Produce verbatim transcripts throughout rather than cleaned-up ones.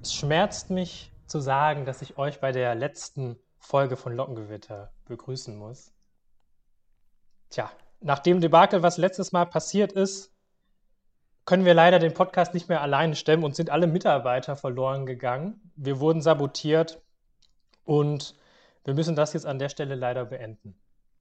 Es schmerzt mich zu sagen, dass ich euch bei der letzten Folge von Lockengewitter begrüßen muss. Tja, nach dem Debakel, was letztes Mal passiert ist, können wir leider den Podcast nicht mehr alleine stemmen und sind alle Mitarbeiter verloren gegangen. Wir wurden sabotiert und wir müssen das jetzt an der Stelle leider beenden.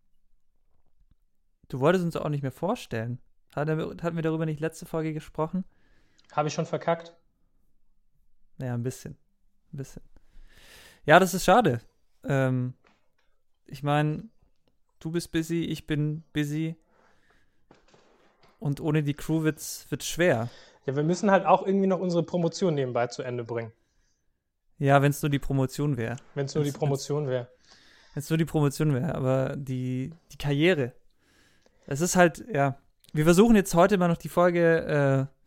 Du wolltest uns auch nicht mehr vorstellen. Hatten wir darüber nicht letzte Folge gesprochen? Habe ich schon verkackt? Ja, ein bisschen. Ein bisschen. Ja, das ist schade. Ähm, ich meine, du bist busy, ich bin busy. Und ohne die Crew wird's, wird's schwer. Ja, wir müssen halt auch irgendwie noch unsere Promotion nebenbei zu Ende bringen. Ja, wenn es nur die Promotion wäre. Wenn es nur die Promotion wäre. Wenn es nur die Promotion wäre, aber die, die Karriere. Es ist halt, ja. Wir versuchen jetzt heute mal noch die Folge äh,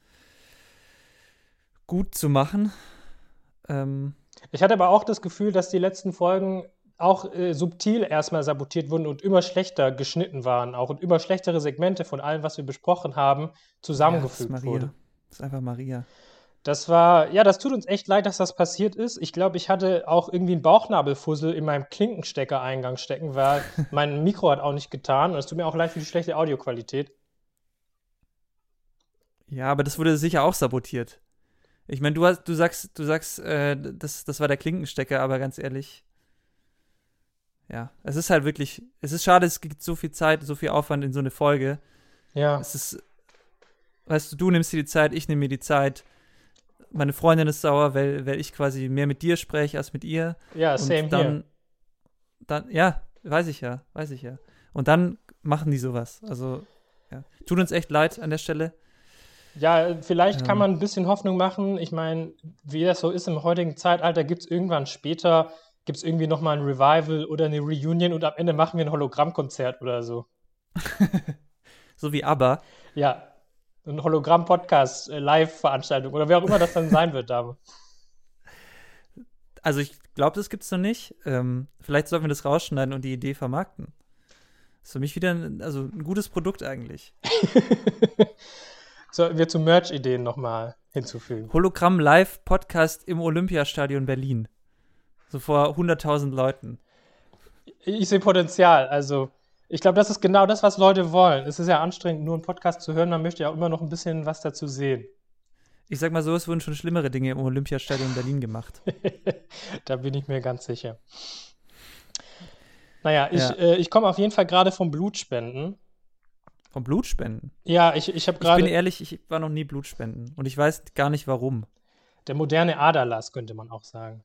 gut zu machen. Ähm, ich hatte aber auch das Gefühl, dass die letzten Folgen auch äh, subtil erstmal sabotiert wurden und immer schlechter geschnitten waren auch und immer schlechtere Segmente von allem, was wir besprochen haben, zusammengefügt ja, das ist Maria. wurde. Das ist einfach Maria. Das war, ja, das tut uns echt leid, dass das passiert ist. Ich glaube, ich hatte auch irgendwie einen Bauchnabelfussel in meinem Klinkenstecker-Eingang stecken, weil mein Mikro hat auch nicht getan und es tut mir auch leid für die schlechte Audioqualität. Ja, aber das wurde sicher auch sabotiert. Ich meine, du hast, du sagst, du sagst, äh, das, das war der Klinkenstecker, aber ganz ehrlich, ja, es ist halt wirklich, es ist schade, es gibt so viel Zeit, so viel Aufwand in so eine Folge. Ja. Es ist, weißt du, du nimmst dir die Zeit, ich nehme mir die Zeit. Meine Freundin ist sauer, weil, weil ich quasi mehr mit dir spreche als mit ihr. Ja, same und dann, here. Dann, ja, weiß ich ja, weiß ich ja. Und dann machen die sowas. Also, ja. Tut uns echt leid an der Stelle. Ja, vielleicht ähm. kann man ein bisschen Hoffnung machen. Ich meine, wie das so ist im heutigen Zeitalter, gibt es irgendwann später, gibt es irgendwie nochmal ein Revival oder eine Reunion und am Ende machen wir ein Hologrammkonzert oder so. So wie ABBA. Ja, ein Hologramm-Podcast, äh, Live-Veranstaltung oder wer auch immer das dann sein wird, Dame. Also ich glaube, das gibt's noch nicht. Ähm, vielleicht sollten wir das rausschneiden und die Idee vermarkten. Das ist für mich wieder ein, also ein gutes Produkt eigentlich. Sollten wir zu Merch-Ideen nochmal hinzufügen. Hologramm-Live-Podcast im Olympiastadion Berlin. So vor hunderttausend Leuten. Ich sehe Potenzial, also ich glaube, das ist genau das, was Leute wollen. Es ist ja anstrengend, nur einen Podcast zu hören, man möchte ja auch immer noch ein bisschen was dazu sehen. Ich sag mal so, es wurden schon schlimmere Dinge im Olympiastadion Berlin gemacht. Da bin ich mir ganz sicher. Naja, ich, Ja. äh, ich komme auf jeden Fall gerade vom Blutspenden. Vom Blutspenden? Ja, ich, ich habe gerade. Ich bin ehrlich, ich war noch nie Blutspenden. Und ich weiß gar nicht, warum. Der moderne Aderlass, könnte man auch sagen.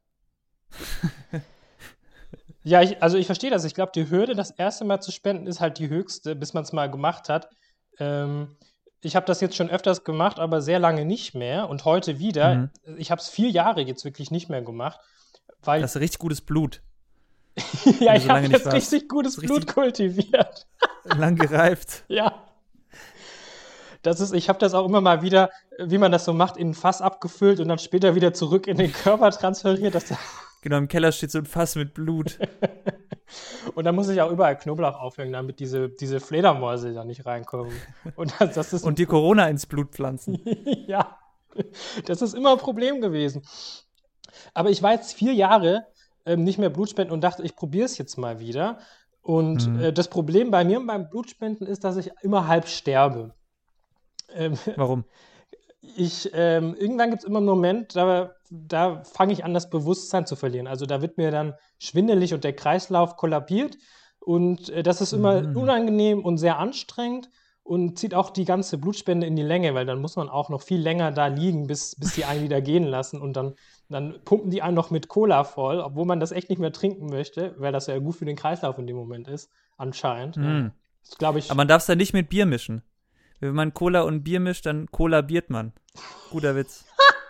Ja, ich, also ich verstehe das. Ich glaube, die Hürde, das erste Mal zu spenden, ist halt die höchste, bis man es mal gemacht hat. Ähm, ich habe das jetzt schon öfters gemacht, aber sehr lange nicht mehr. Und heute wieder. Mhm. Ich habe es vier Jahre jetzt wirklich nicht mehr gemacht. Weil Das ist richtig gutes Blut. ja, ich so habe lange nicht jetzt warst. richtig gutes Das ist Blut richtig- kultiviert. Lang gereift. Ja. Das ist, ich habe das auch immer mal wieder, wie man das so macht, in ein Fass abgefüllt und dann später wieder zurück in den Körper transferiert. Das Genau, im Keller steht so ein Fass mit Blut. und dann muss ich auch überall Knoblauch aufhängen, damit diese, diese Fledermäuse da nicht reinkommen. Und das, das ist Und die Corona ins Blut pflanzen. ja, das ist immer ein Problem gewesen. Aber ich war jetzt vier Jahre ähm, nicht mehr Blutspenden und dachte, ich probiere es jetzt mal wieder. Und Mhm. äh, das Problem bei mir beim Blutspenden ist, dass ich immer halb sterbe. Ähm, Warum? ich, ähm, irgendwann gibt es immer einen Moment, da, da fange ich an, das Bewusstsein zu verlieren. Also da wird mir dann schwindelig und der Kreislauf kollabiert. Und äh, das ist immer Mhm. unangenehm und sehr anstrengend und zieht auch die ganze Blutspende in die Länge, weil dann muss man auch noch viel länger da liegen, bis, bis die einen wieder gehen lassen. Und dann, dann pumpen die einen noch mit Cola voll, obwohl man das echt nicht mehr trinken möchte, weil das ja gut für den Kreislauf in dem Moment ist, anscheinend. Ja. Mhm. Das glaube ich. Aber man darf es dann nicht mit Bier mischen. Wenn man Cola und Bier mischt, dann kollabiert man. Guter Witz.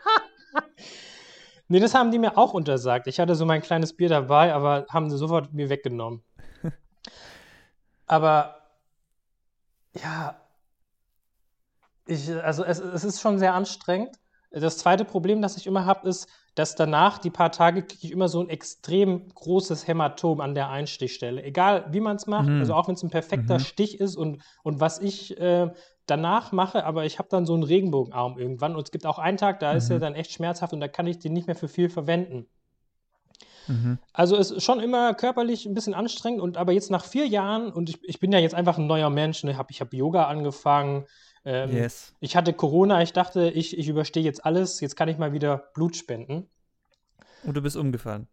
Nee, das haben die mir auch untersagt. Ich hatte so mein kleines Bier dabei, aber haben sie sofort mir weggenommen. Aber ja, ich, also es, es ist schon sehr anstrengend. Das zweite Problem, das ich immer habe, ist, dass danach, die paar Tage, kriege ich immer so ein extrem großes Hämatom an der Einstichstelle. Egal, wie man es macht, Mhm. also auch wenn es ein perfekter Mhm. Stich ist und, und was ich äh, danach mache, aber ich habe dann so einen Regenbogenarm irgendwann und es gibt auch einen Tag, da ist er Mhm. dann echt schmerzhaft und da kann ich den nicht mehr für viel verwenden. Mhm. Also es ist schon immer körperlich ein bisschen anstrengend und aber jetzt nach vier Jahren und ich, ich bin ja jetzt einfach ein neuer Mensch, ne, hab, ich habe Yoga angefangen, ähm, Yes. ich hatte Corona, ich dachte, ich, ich überstehe jetzt alles, jetzt kann ich mal wieder Blut spenden. Und du bist umgefallen.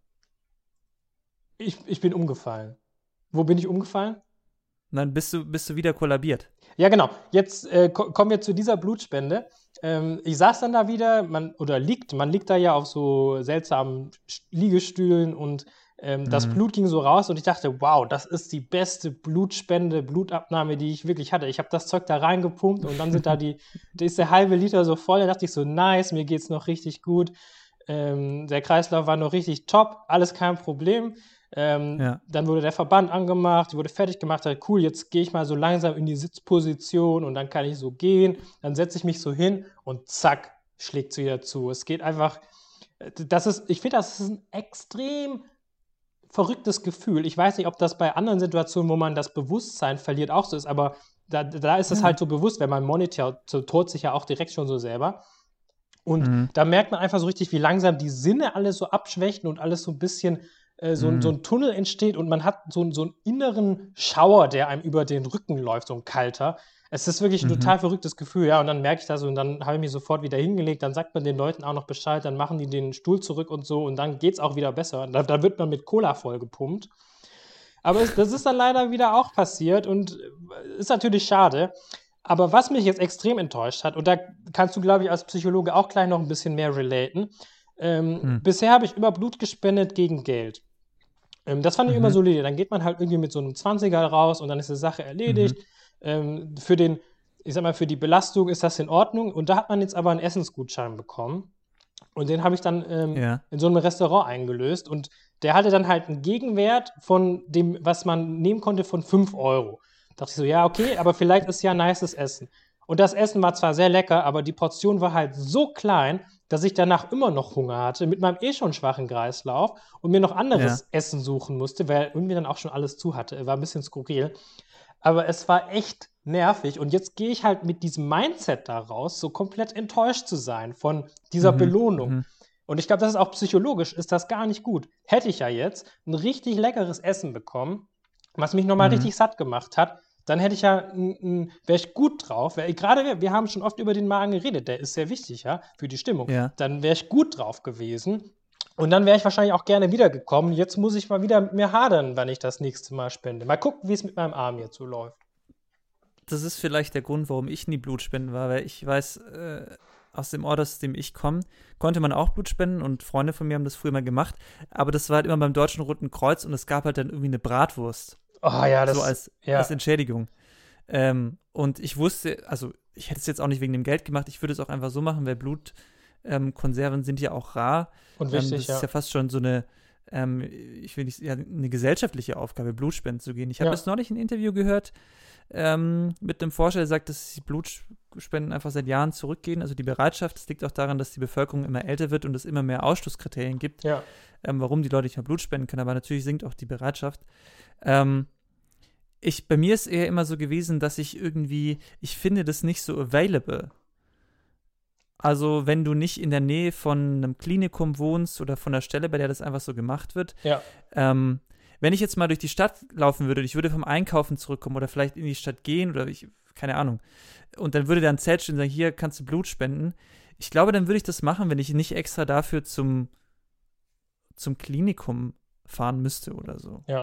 Ich, ich bin umgefallen. Wo bin ich umgefallen? Dann bist du, bist du wieder kollabiert. Ja, genau. Jetzt äh, ko- kommen wir zu dieser Blutspende. Ähm, ich saß dann da wieder, man, oder liegt, man liegt da ja auf so seltsamen Sch- Liegestühlen und ähm, das Mhm. Blut ging so raus und ich dachte, wow, das ist die beste Blutspende, Blutabnahme, die ich wirklich hatte. Ich habe das Zeug da reingepumpt und dann sind da die, da ist der halbe Liter so voll. Da dachte ich so, nice, mir geht's noch richtig gut. Ähm, der Kreislauf war noch richtig top, alles kein Problem. Ähm, Ja. dann wurde der Verband angemacht, wurde fertig gemacht, halt, cool, jetzt gehe ich mal so langsam in die Sitzposition und dann kann ich so gehen. Dann setze ich mich so hin und zack, schlägt sie wieder zu. Es geht einfach, das ist, ich finde, das ist ein extrem verrücktes Gefühl. Ich weiß nicht, ob das bei anderen Situationen, wo man das Bewusstsein verliert, auch so ist, aber da, da ist es Ja. halt so bewusst, wenn man monitort, so tot sich ja auch direkt schon so selber. Und Mhm. da merkt man einfach so richtig, wie langsam die Sinne alles so abschwächen und alles so ein bisschen äh, so, Mhm. so ein Tunnel entsteht und man hat so, so einen inneren Schauer, der einem über den Rücken läuft, so ein kalter. Es ist wirklich ein Mhm. total verrücktes Gefühl, ja. Und dann merke ich das und dann habe ich mich sofort wieder hingelegt. Dann sagt man den Leuten auch noch Bescheid, dann machen die den Stuhl zurück und so und dann geht es auch wieder besser. Da, da wird man mit Cola vollgepumpt. Aber es, das ist dann leider wieder auch passiert und äh, ist natürlich schade. Aber was mich jetzt extrem enttäuscht hat, und da kannst du, glaube ich, als Psychologe auch gleich noch ein bisschen mehr relaten, ähm, Mhm. bisher habe ich immer Blut gespendet gegen Geld. Ähm, das fand ich immer Mhm. solide. Dann geht man halt irgendwie mit so einem zwanziger raus und dann ist die Sache erledigt. Mhm. Ähm, für den, ich sag mal, für die Belastung ist das in Ordnung. Und da hat man jetzt aber einen Essensgutschein bekommen. Und den habe ich dann ähm, Ja. in so einem Restaurant eingelöst. Und der hatte dann halt einen Gegenwert von dem, was man nehmen konnte, von fünf Euro. Da dachte ich so, ja, okay, aber vielleicht ist ja nices Essen. Und das Essen war zwar sehr lecker, aber die Portion war halt so klein, dass ich danach immer noch Hunger hatte, mit meinem eh schon schwachen Kreislauf und mir noch Ja. anderes Essen suchen musste, weil irgendwie dann auch schon alles zu hatte. War ein bisschen skurril. Aber es war echt nervig. Und jetzt gehe ich halt mit diesem Mindset daraus, so komplett enttäuscht zu sein von dieser Mhm. Belohnung. Mhm. Und ich glaube, das ist auch psychologisch, ist das gar nicht gut. Hätte ich ja jetzt ein richtig leckeres Essen bekommen, was mich nochmal Mhm. richtig satt gemacht hat, dann hätte ich ja, wäre ich gut drauf. Wär, gerade wir, wir haben schon oft über den Magen geredet, der ist sehr wichtig, ja, für die Stimmung. Ja. Dann wäre ich gut drauf gewesen. Und dann wäre ich wahrscheinlich auch gerne wiedergekommen. Jetzt muss ich mal wieder mit mir hadern, wenn ich das nächste Mal spende. Mal gucken, wie es mit meinem Arm jetzt so läuft. Das ist vielleicht der Grund, warum ich nie Blutspenden war, weil ich weiß, äh, aus dem Ort, aus dem ich komme, konnte man auch Blut spenden und Freunde von mir haben das früher mal gemacht, aber das war halt immer beim Deutschen Roten Kreuz und es gab halt dann irgendwie eine Bratwurst. Oh ja, das So als, ja. als Entschädigung. Ähm, und ich wusste, also ich hätte es jetzt auch nicht wegen dem Geld gemacht, ich würde es auch einfach so machen, weil Blutkonserven ähm, sind ja auch rar. Und Ähm, wichtig, das ja. ist ja fast schon so eine, ähm, ich will nicht, ja, eine gesellschaftliche Aufgabe, Blutspenden zu gehen. Ich habe Ja. jetzt neulich ein Interview gehört ähm, mit einem Forscher, der sagt, dass die Blutspenden einfach seit Jahren zurückgehen. Also die Bereitschaft, das liegt auch daran, dass die Bevölkerung immer älter wird und es immer mehr Ausschlusskriterien gibt, Ja. ähm, warum die Leute nicht mehr Blut spenden können. Aber natürlich sinkt auch die Bereitschaft. Ähm, ich, bei mir ist eher immer so gewesen, dass ich irgendwie, ich finde das nicht so available. Also wenn du nicht in der Nähe von einem Klinikum wohnst oder von der Stelle, bei der das einfach so gemacht wird. Ja. Ähm, wenn ich jetzt mal durch die Stadt laufen würde und ich würde vom Einkaufen zurückkommen oder vielleicht in die Stadt gehen oder ich, keine Ahnung, und dann würde da ein Zelt stehen und sagen, hier kannst du Blut spenden. Ich glaube, dann würde ich das machen, wenn ich nicht extra dafür zum, zum Klinikum fahren müsste oder so. Ja.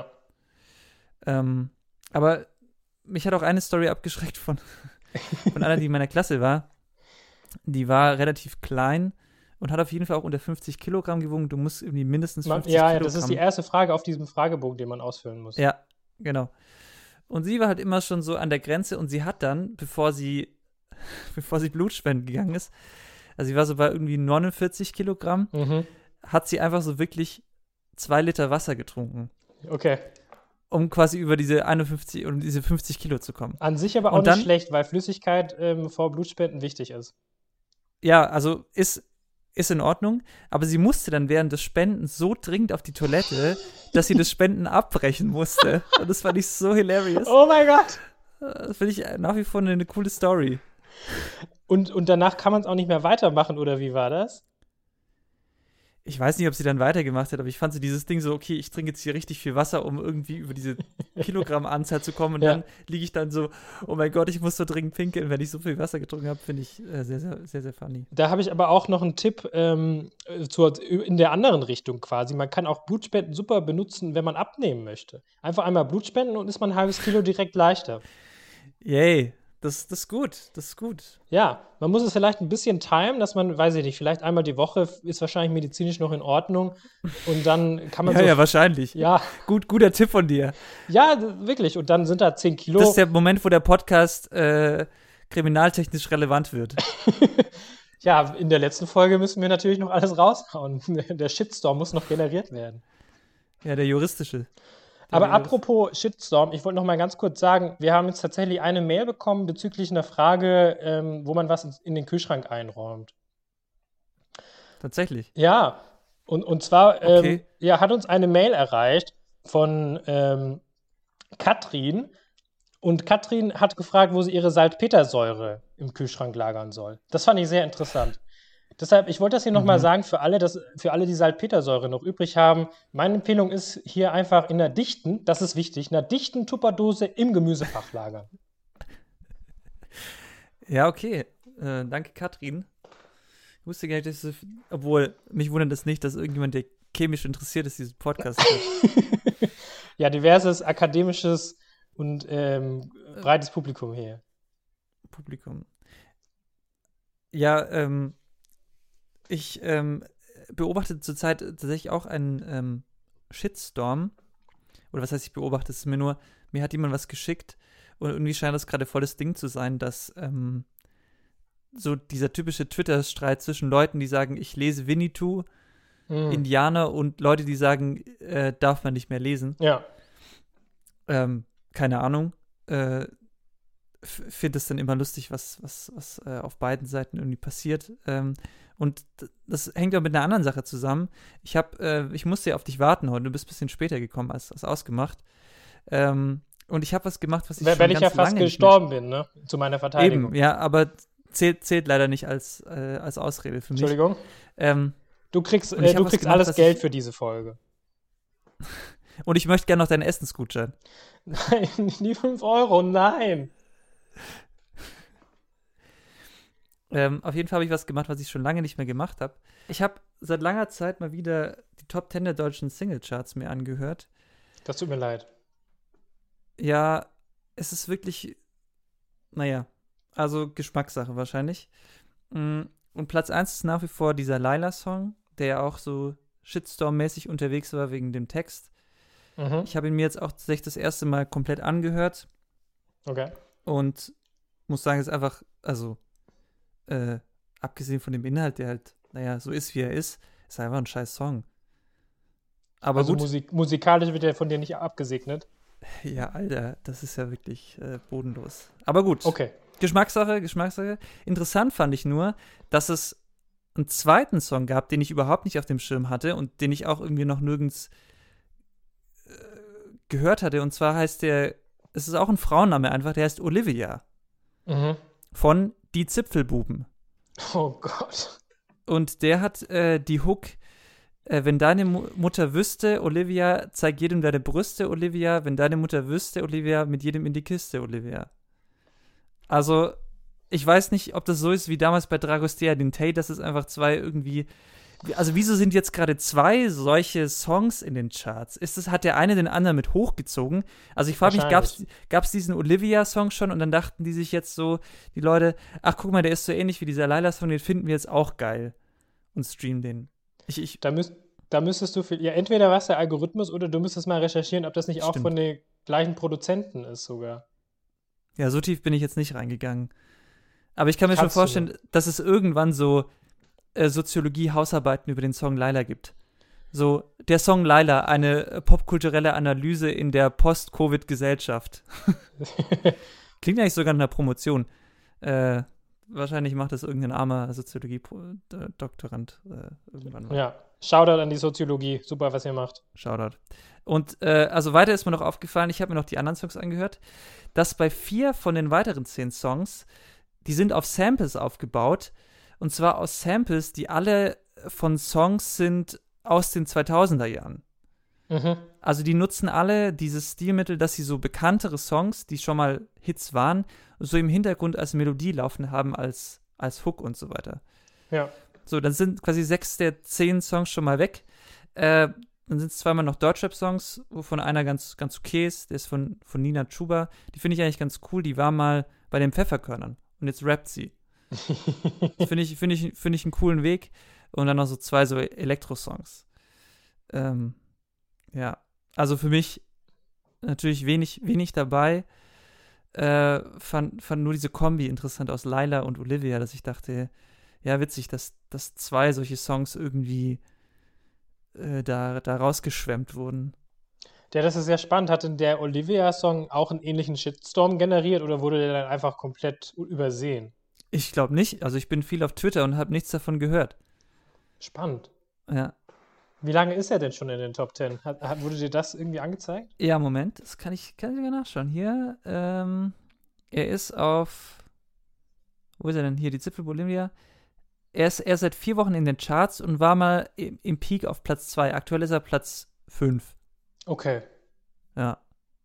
Ähm, aber mich hat auch eine Story abgeschreckt von, von einer, die in meiner Klasse war. Die war relativ klein und hat auf jeden Fall auch unter fünfzig Kilogramm gewogen. Du musst irgendwie mindestens Man, fünfzig ja, ja, Kilogramm. das ist die erste Frage auf diesem Fragebogen, den man ausfüllen muss. Ja, genau. Und sie war halt immer schon so an der Grenze und sie hat dann, bevor sie, bevor sie Blutspenden gegangen ist, also sie war so bei irgendwie neunundvierzig Kilogramm, Mhm. hat sie einfach so wirklich zwei Liter Wasser getrunken, Okay. um quasi über diese einundfünfzig und diese fünfzig Kilo zu kommen. An sich aber auch Und dann- nicht schlecht, weil Flüssigkeit ähm, vor Blutspenden wichtig ist. Ja, also ist, ist in Ordnung, aber sie musste dann während des Spendens so dringend auf die Toilette, dass sie das Spenden abbrechen musste. Und das fand ich so hilarious. Oh mein Gott! Das finde ich nach wie vor eine, eine coole Story. Und, und danach kann man es auch nicht mehr weitermachen, oder wie war das? Ich weiß nicht, ob sie dann weitergemacht hat, aber ich fand so dieses Ding so, okay, ich trinke jetzt hier richtig viel Wasser, um irgendwie über diese Kilogrammanzahl zu kommen und ja. Dann liege ich dann so, oh mein Gott, ich muss so dringend pinkeln, wenn ich so viel Wasser getrunken habe, finde ich äh, sehr, sehr, sehr, sehr funny. Da habe ich aber auch noch einen Tipp ähm, zur, in der anderen Richtung quasi. Man kann auch Blutspenden super benutzen, wenn man abnehmen möchte. Einfach einmal Blut spenden und ist man ein halbes Kilo direkt leichter. Yay. Das, das ist gut, das ist gut. Ja, man muss es vielleicht ein bisschen timen, dass man, weiß ich nicht, vielleicht einmal die Woche ist wahrscheinlich medizinisch noch in Ordnung und dann kann man ja, so... Ja, wahrscheinlich. Ja. Gut, guter Tipp von dir. Ja, wirklich. Und dann sind da zehn Kilo. Das ist der Moment, wo der Podcast äh, kriminaltechnisch relevant wird. Ja, in der letzten Folge müssen wir natürlich noch alles raushauen. Der Shitstorm muss noch generiert werden. Ja, der juristische. Aber apropos Shitstorm, ich wollte noch mal ganz kurz sagen, wir haben jetzt tatsächlich eine Mail bekommen bezüglich einer Frage, ähm, wo man was in den Kühlschrank einräumt. Tatsächlich? Ja, und, und zwar ähm, okay. ja, hat uns eine Mail erreicht von ähm, Katrin. Und Katrin hat gefragt, wo sie ihre Salpetersäure im Kühlschrank lagern soll. Das fand ich sehr interessant. Deshalb, ich wollte das hier mhm. nochmal sagen, für alle, dass, für alle, die Salpetersäure noch übrig haben, meine Empfehlung ist, hier einfach in einer dichten, das ist wichtig, in einer dichten Tupperdose im Gemüsefach lagern. Ja, okay. Äh, danke, Katrin. Ich wusste gar nicht, dass es, obwohl, mich wundert es nicht, dass irgendjemand, der chemisch interessiert ist, diesen Podcast hört. Ja, diverses akademisches und ähm, breites Publikum hier. Publikum. Ja, ähm, ich ähm, beobachte zurzeit tatsächlich auch einen ähm, Shitstorm. Oder was heißt, ich beobachte es mir nur, mir hat jemand was geschickt und irgendwie scheint das gerade volles Ding zu sein, dass ähm, so dieser typische Twitter-Streit zwischen Leuten, die sagen, ich lese Winnetou, mhm. Indianer und Leute, die sagen, äh, darf man nicht mehr lesen. Ja. Ähm, keine Ahnung. Äh, finde es dann immer lustig, was, was, was äh, auf beiden Seiten irgendwie passiert. Ähm, und das hängt auch mit einer anderen Sache zusammen. Ich habe, äh, ich musste ja auf dich warten heute. Du bist ein bisschen später gekommen als, als ausgemacht. Ähm, und ich habe was gemacht, was ich Wenn schon ich ganz ja fast lange gestorben bin, ne? Zu meiner Verteidigung. Eben, ja, aber zählt, zählt leider nicht als, äh, als Ausrede für mich. Entschuldigung? Ähm, du kriegst, äh, du kriegst gemacht, alles Geld ich, für diese Folge. Und ich möchte gerne noch deinen Essensgutschein. Nein, die fünf Euro, nein. Ähm, auf jeden Fall habe ich was gemacht, was ich schon lange nicht mehr gemacht habe. Ich habe seit langer Zeit mal wieder die Top Ten der deutschen Singlecharts mir angehört. Das tut mir leid. Ja, es ist wirklich, naja, also Geschmackssache wahrscheinlich. Und Platz eins ist nach wie vor dieser Laila-Song, der ja auch so Shitstorm-mäßig unterwegs war wegen dem Text. Mhm. Ich habe ihn mir jetzt auch tatsächlich das erste Mal komplett angehört. Okay. Und muss sagen, es ist einfach, also Äh, abgesehen von dem Inhalt, der halt, naja, so ist, wie er ist, ist einfach ein scheiß Song. Aber also gut. Musik, musikalisch wird er von dir nicht abgesegnet? Ja, Alter, das ist ja wirklich äh, bodenlos. Aber gut. Okay. Geschmackssache, Geschmackssache. Interessant fand ich nur, dass es einen zweiten Song gab, den ich überhaupt nicht auf dem Schirm hatte und den ich auch irgendwie noch nirgends äh, gehört hatte. Und zwar heißt der, es ist auch ein Frauenname einfach, der heißt Olivia. Mhm. Von Die Zipfelbuben. Oh Gott. Und der hat äh, die Hook, äh, wenn deine Mu- Mutter wüsste, Olivia, zeig jedem deine Brüste, Olivia, wenn deine Mutter wüsste, Olivia, mit jedem in die Kiste, Olivia. Also, ich weiß nicht, ob das so ist wie damals bei Dragostea Dintei, dass es einfach zwei irgendwie, also wieso sind jetzt gerade zwei solche Songs in den Charts? Ist das, hat der eine den anderen mit hochgezogen? Also ich frage mich, gab's, gab's diesen Olivia-Song schon und dann dachten die sich jetzt so, die Leute, ach guck mal, der ist so ähnlich wie dieser Laila-Song, den finden wir jetzt auch geil und streamen den. Ich, ich, da, müsst, da müsstest du, viel, ja entweder was der Algorithmus oder du müsstest mal recherchieren, ob das nicht Stimmt. auch von den gleichen Produzenten ist sogar. Ja, so tief bin ich jetzt nicht reingegangen. Aber ich kann mir Kannst schon vorstellen, du. dass es irgendwann so Soziologie-Hausarbeiten über den Song Laila gibt. So, der Song Laila, eine popkulturelle Analyse in der Post-Covid-Gesellschaft. Klingt eigentlich sogar nach einer Promotion. Äh, wahrscheinlich macht das irgendein armer Soziologie-Doktorand äh, irgendwann mal. Ja, Shoutout an die Soziologie. Super, was ihr macht. Shoutout. Und äh, also weiter ist mir noch aufgefallen, ich habe mir noch die anderen Songs angehört, dass bei vier von den weiteren zehn Songs, die sind auf Samples aufgebaut. Und zwar aus Samples, die alle von Songs sind aus den zweitausender Jahren. Mhm. Also die nutzen alle dieses Stilmittel, dass sie so bekanntere Songs, die schon mal Hits waren, so im Hintergrund als Melodie laufen haben, als, als Hook und so weiter. Ja. So, dann sind quasi sechs der zehn Songs schon mal weg. Äh, dann sind es zweimal noch Deutschrap-Songs, wovon einer ganz, ganz okay ist. Der ist von, von Nina Chuba. Die finde ich eigentlich ganz cool. Die war mal bei den Pfefferkörnern und jetzt rappt sie. Finde ich, find ich, find ich einen coolen Weg. Und dann noch so zwei so Elektro-Songs. Ähm, ja, also für mich natürlich wenig, wenig dabei. Äh, fand, fand nur diese Kombi interessant aus Laila und Olivia, dass ich dachte, ja, witzig, dass, dass zwei solche Songs irgendwie äh, da, da rausgeschwemmt wurden. Ja, das ist sehr spannend. Hat denn der Olivia-Song auch einen ähnlichen Shitstorm generiert oder wurde der dann einfach komplett übersehen? Ich glaube nicht. Also ich bin viel auf Twitter und habe nichts davon gehört. Spannend. Ja. Wie lange ist er denn schon in den Top Ten? Hat, hat, wurde dir das irgendwie angezeigt? Ja, Moment, das kann ich, kann ich sogar nachschauen. Hier, ähm, er ist auf, wo ist er denn? Hier, die Zipfel Olivia. Er ist, er ist seit vier Wochen in den Charts und war mal im, im Peak auf Platz zwei. Aktuell ist er Platz fünf. Okay. Ja.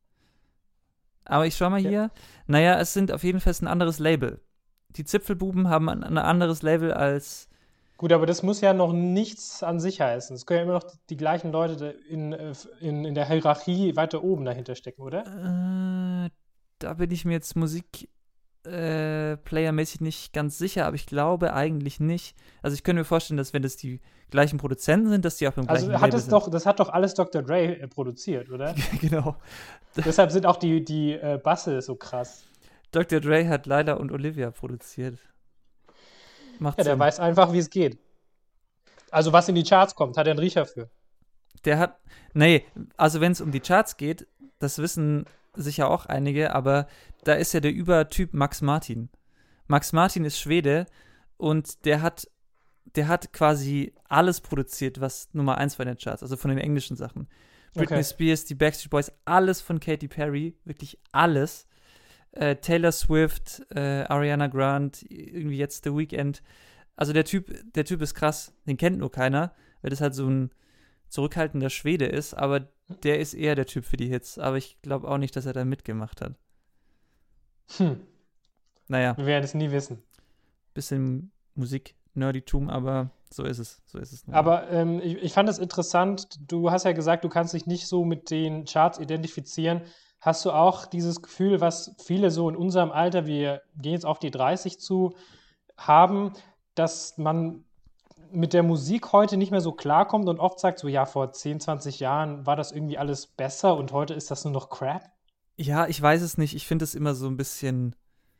Aber ich schau mal Ja. hier. Naja, es sind auf jeden Fall ein anderes Label. Die Zipfelbuben haben ein, ein anderes Label als. Gut, aber das muss ja noch nichts an sich heißen. Es können ja immer noch die gleichen Leute da in, in, in der Hierarchie weiter oben dahinter stecken, oder? Äh, da bin ich mir jetzt Musik äh, playermäßig nicht ganz sicher, aber ich glaube eigentlich nicht. Also ich könnte mir vorstellen, dass wenn das die gleichen Produzenten sind, dass die auch beim gleichen Also Label hat es sind. doch, das hat doch alles Doktor Dre äh, produziert, oder? Genau. Deshalb sind auch die, die äh, Basse so krass. Doktor Dre hat Laila und Olivia produziert. Macht Ja, der Sinn. weiß einfach, wie es geht. Also was in die Charts kommt, hat er einen Riecher für. Der hat, nee, also wenn es um die Charts geht, das wissen sicher auch einige, aber da ist ja der Übertyp Max Martin. Max Martin ist Schwede und der hat, der hat quasi alles produziert, was Nummer eins war in den Charts, also von den englischen Sachen. Britney Okay. Spears, die Backstreet Boys, alles von Katy Perry, wirklich alles. Äh, Taylor Swift, äh, Ariana Grande, irgendwie jetzt The Weeknd. Also der Typ, der Typ ist krass, den kennt nur keiner, weil das halt so ein zurückhaltender Schwede ist, aber der ist eher der Typ für die Hits. Aber ich glaube auch nicht, dass er da mitgemacht hat. Hm. Naja, Wir werden es nie wissen. bisschen Musik-Nerditum, aber so ist es. So ist es nun mal. Aber ähm, ich, ich fand es interessant, du hast ja gesagt, du kannst dich nicht so mit den Charts identifizieren. Hast du auch dieses Gefühl, was viele so in unserem Alter, wir gehen jetzt auf die dreißig zu, haben, dass man mit der Musik heute nicht mehr so klarkommt und oft sagt so, ja, vor zehn, zwanzig Jahren war das irgendwie alles besser und heute ist das nur noch Crap? Ja, ich weiß es nicht. Ich finde es immer so ein bisschen,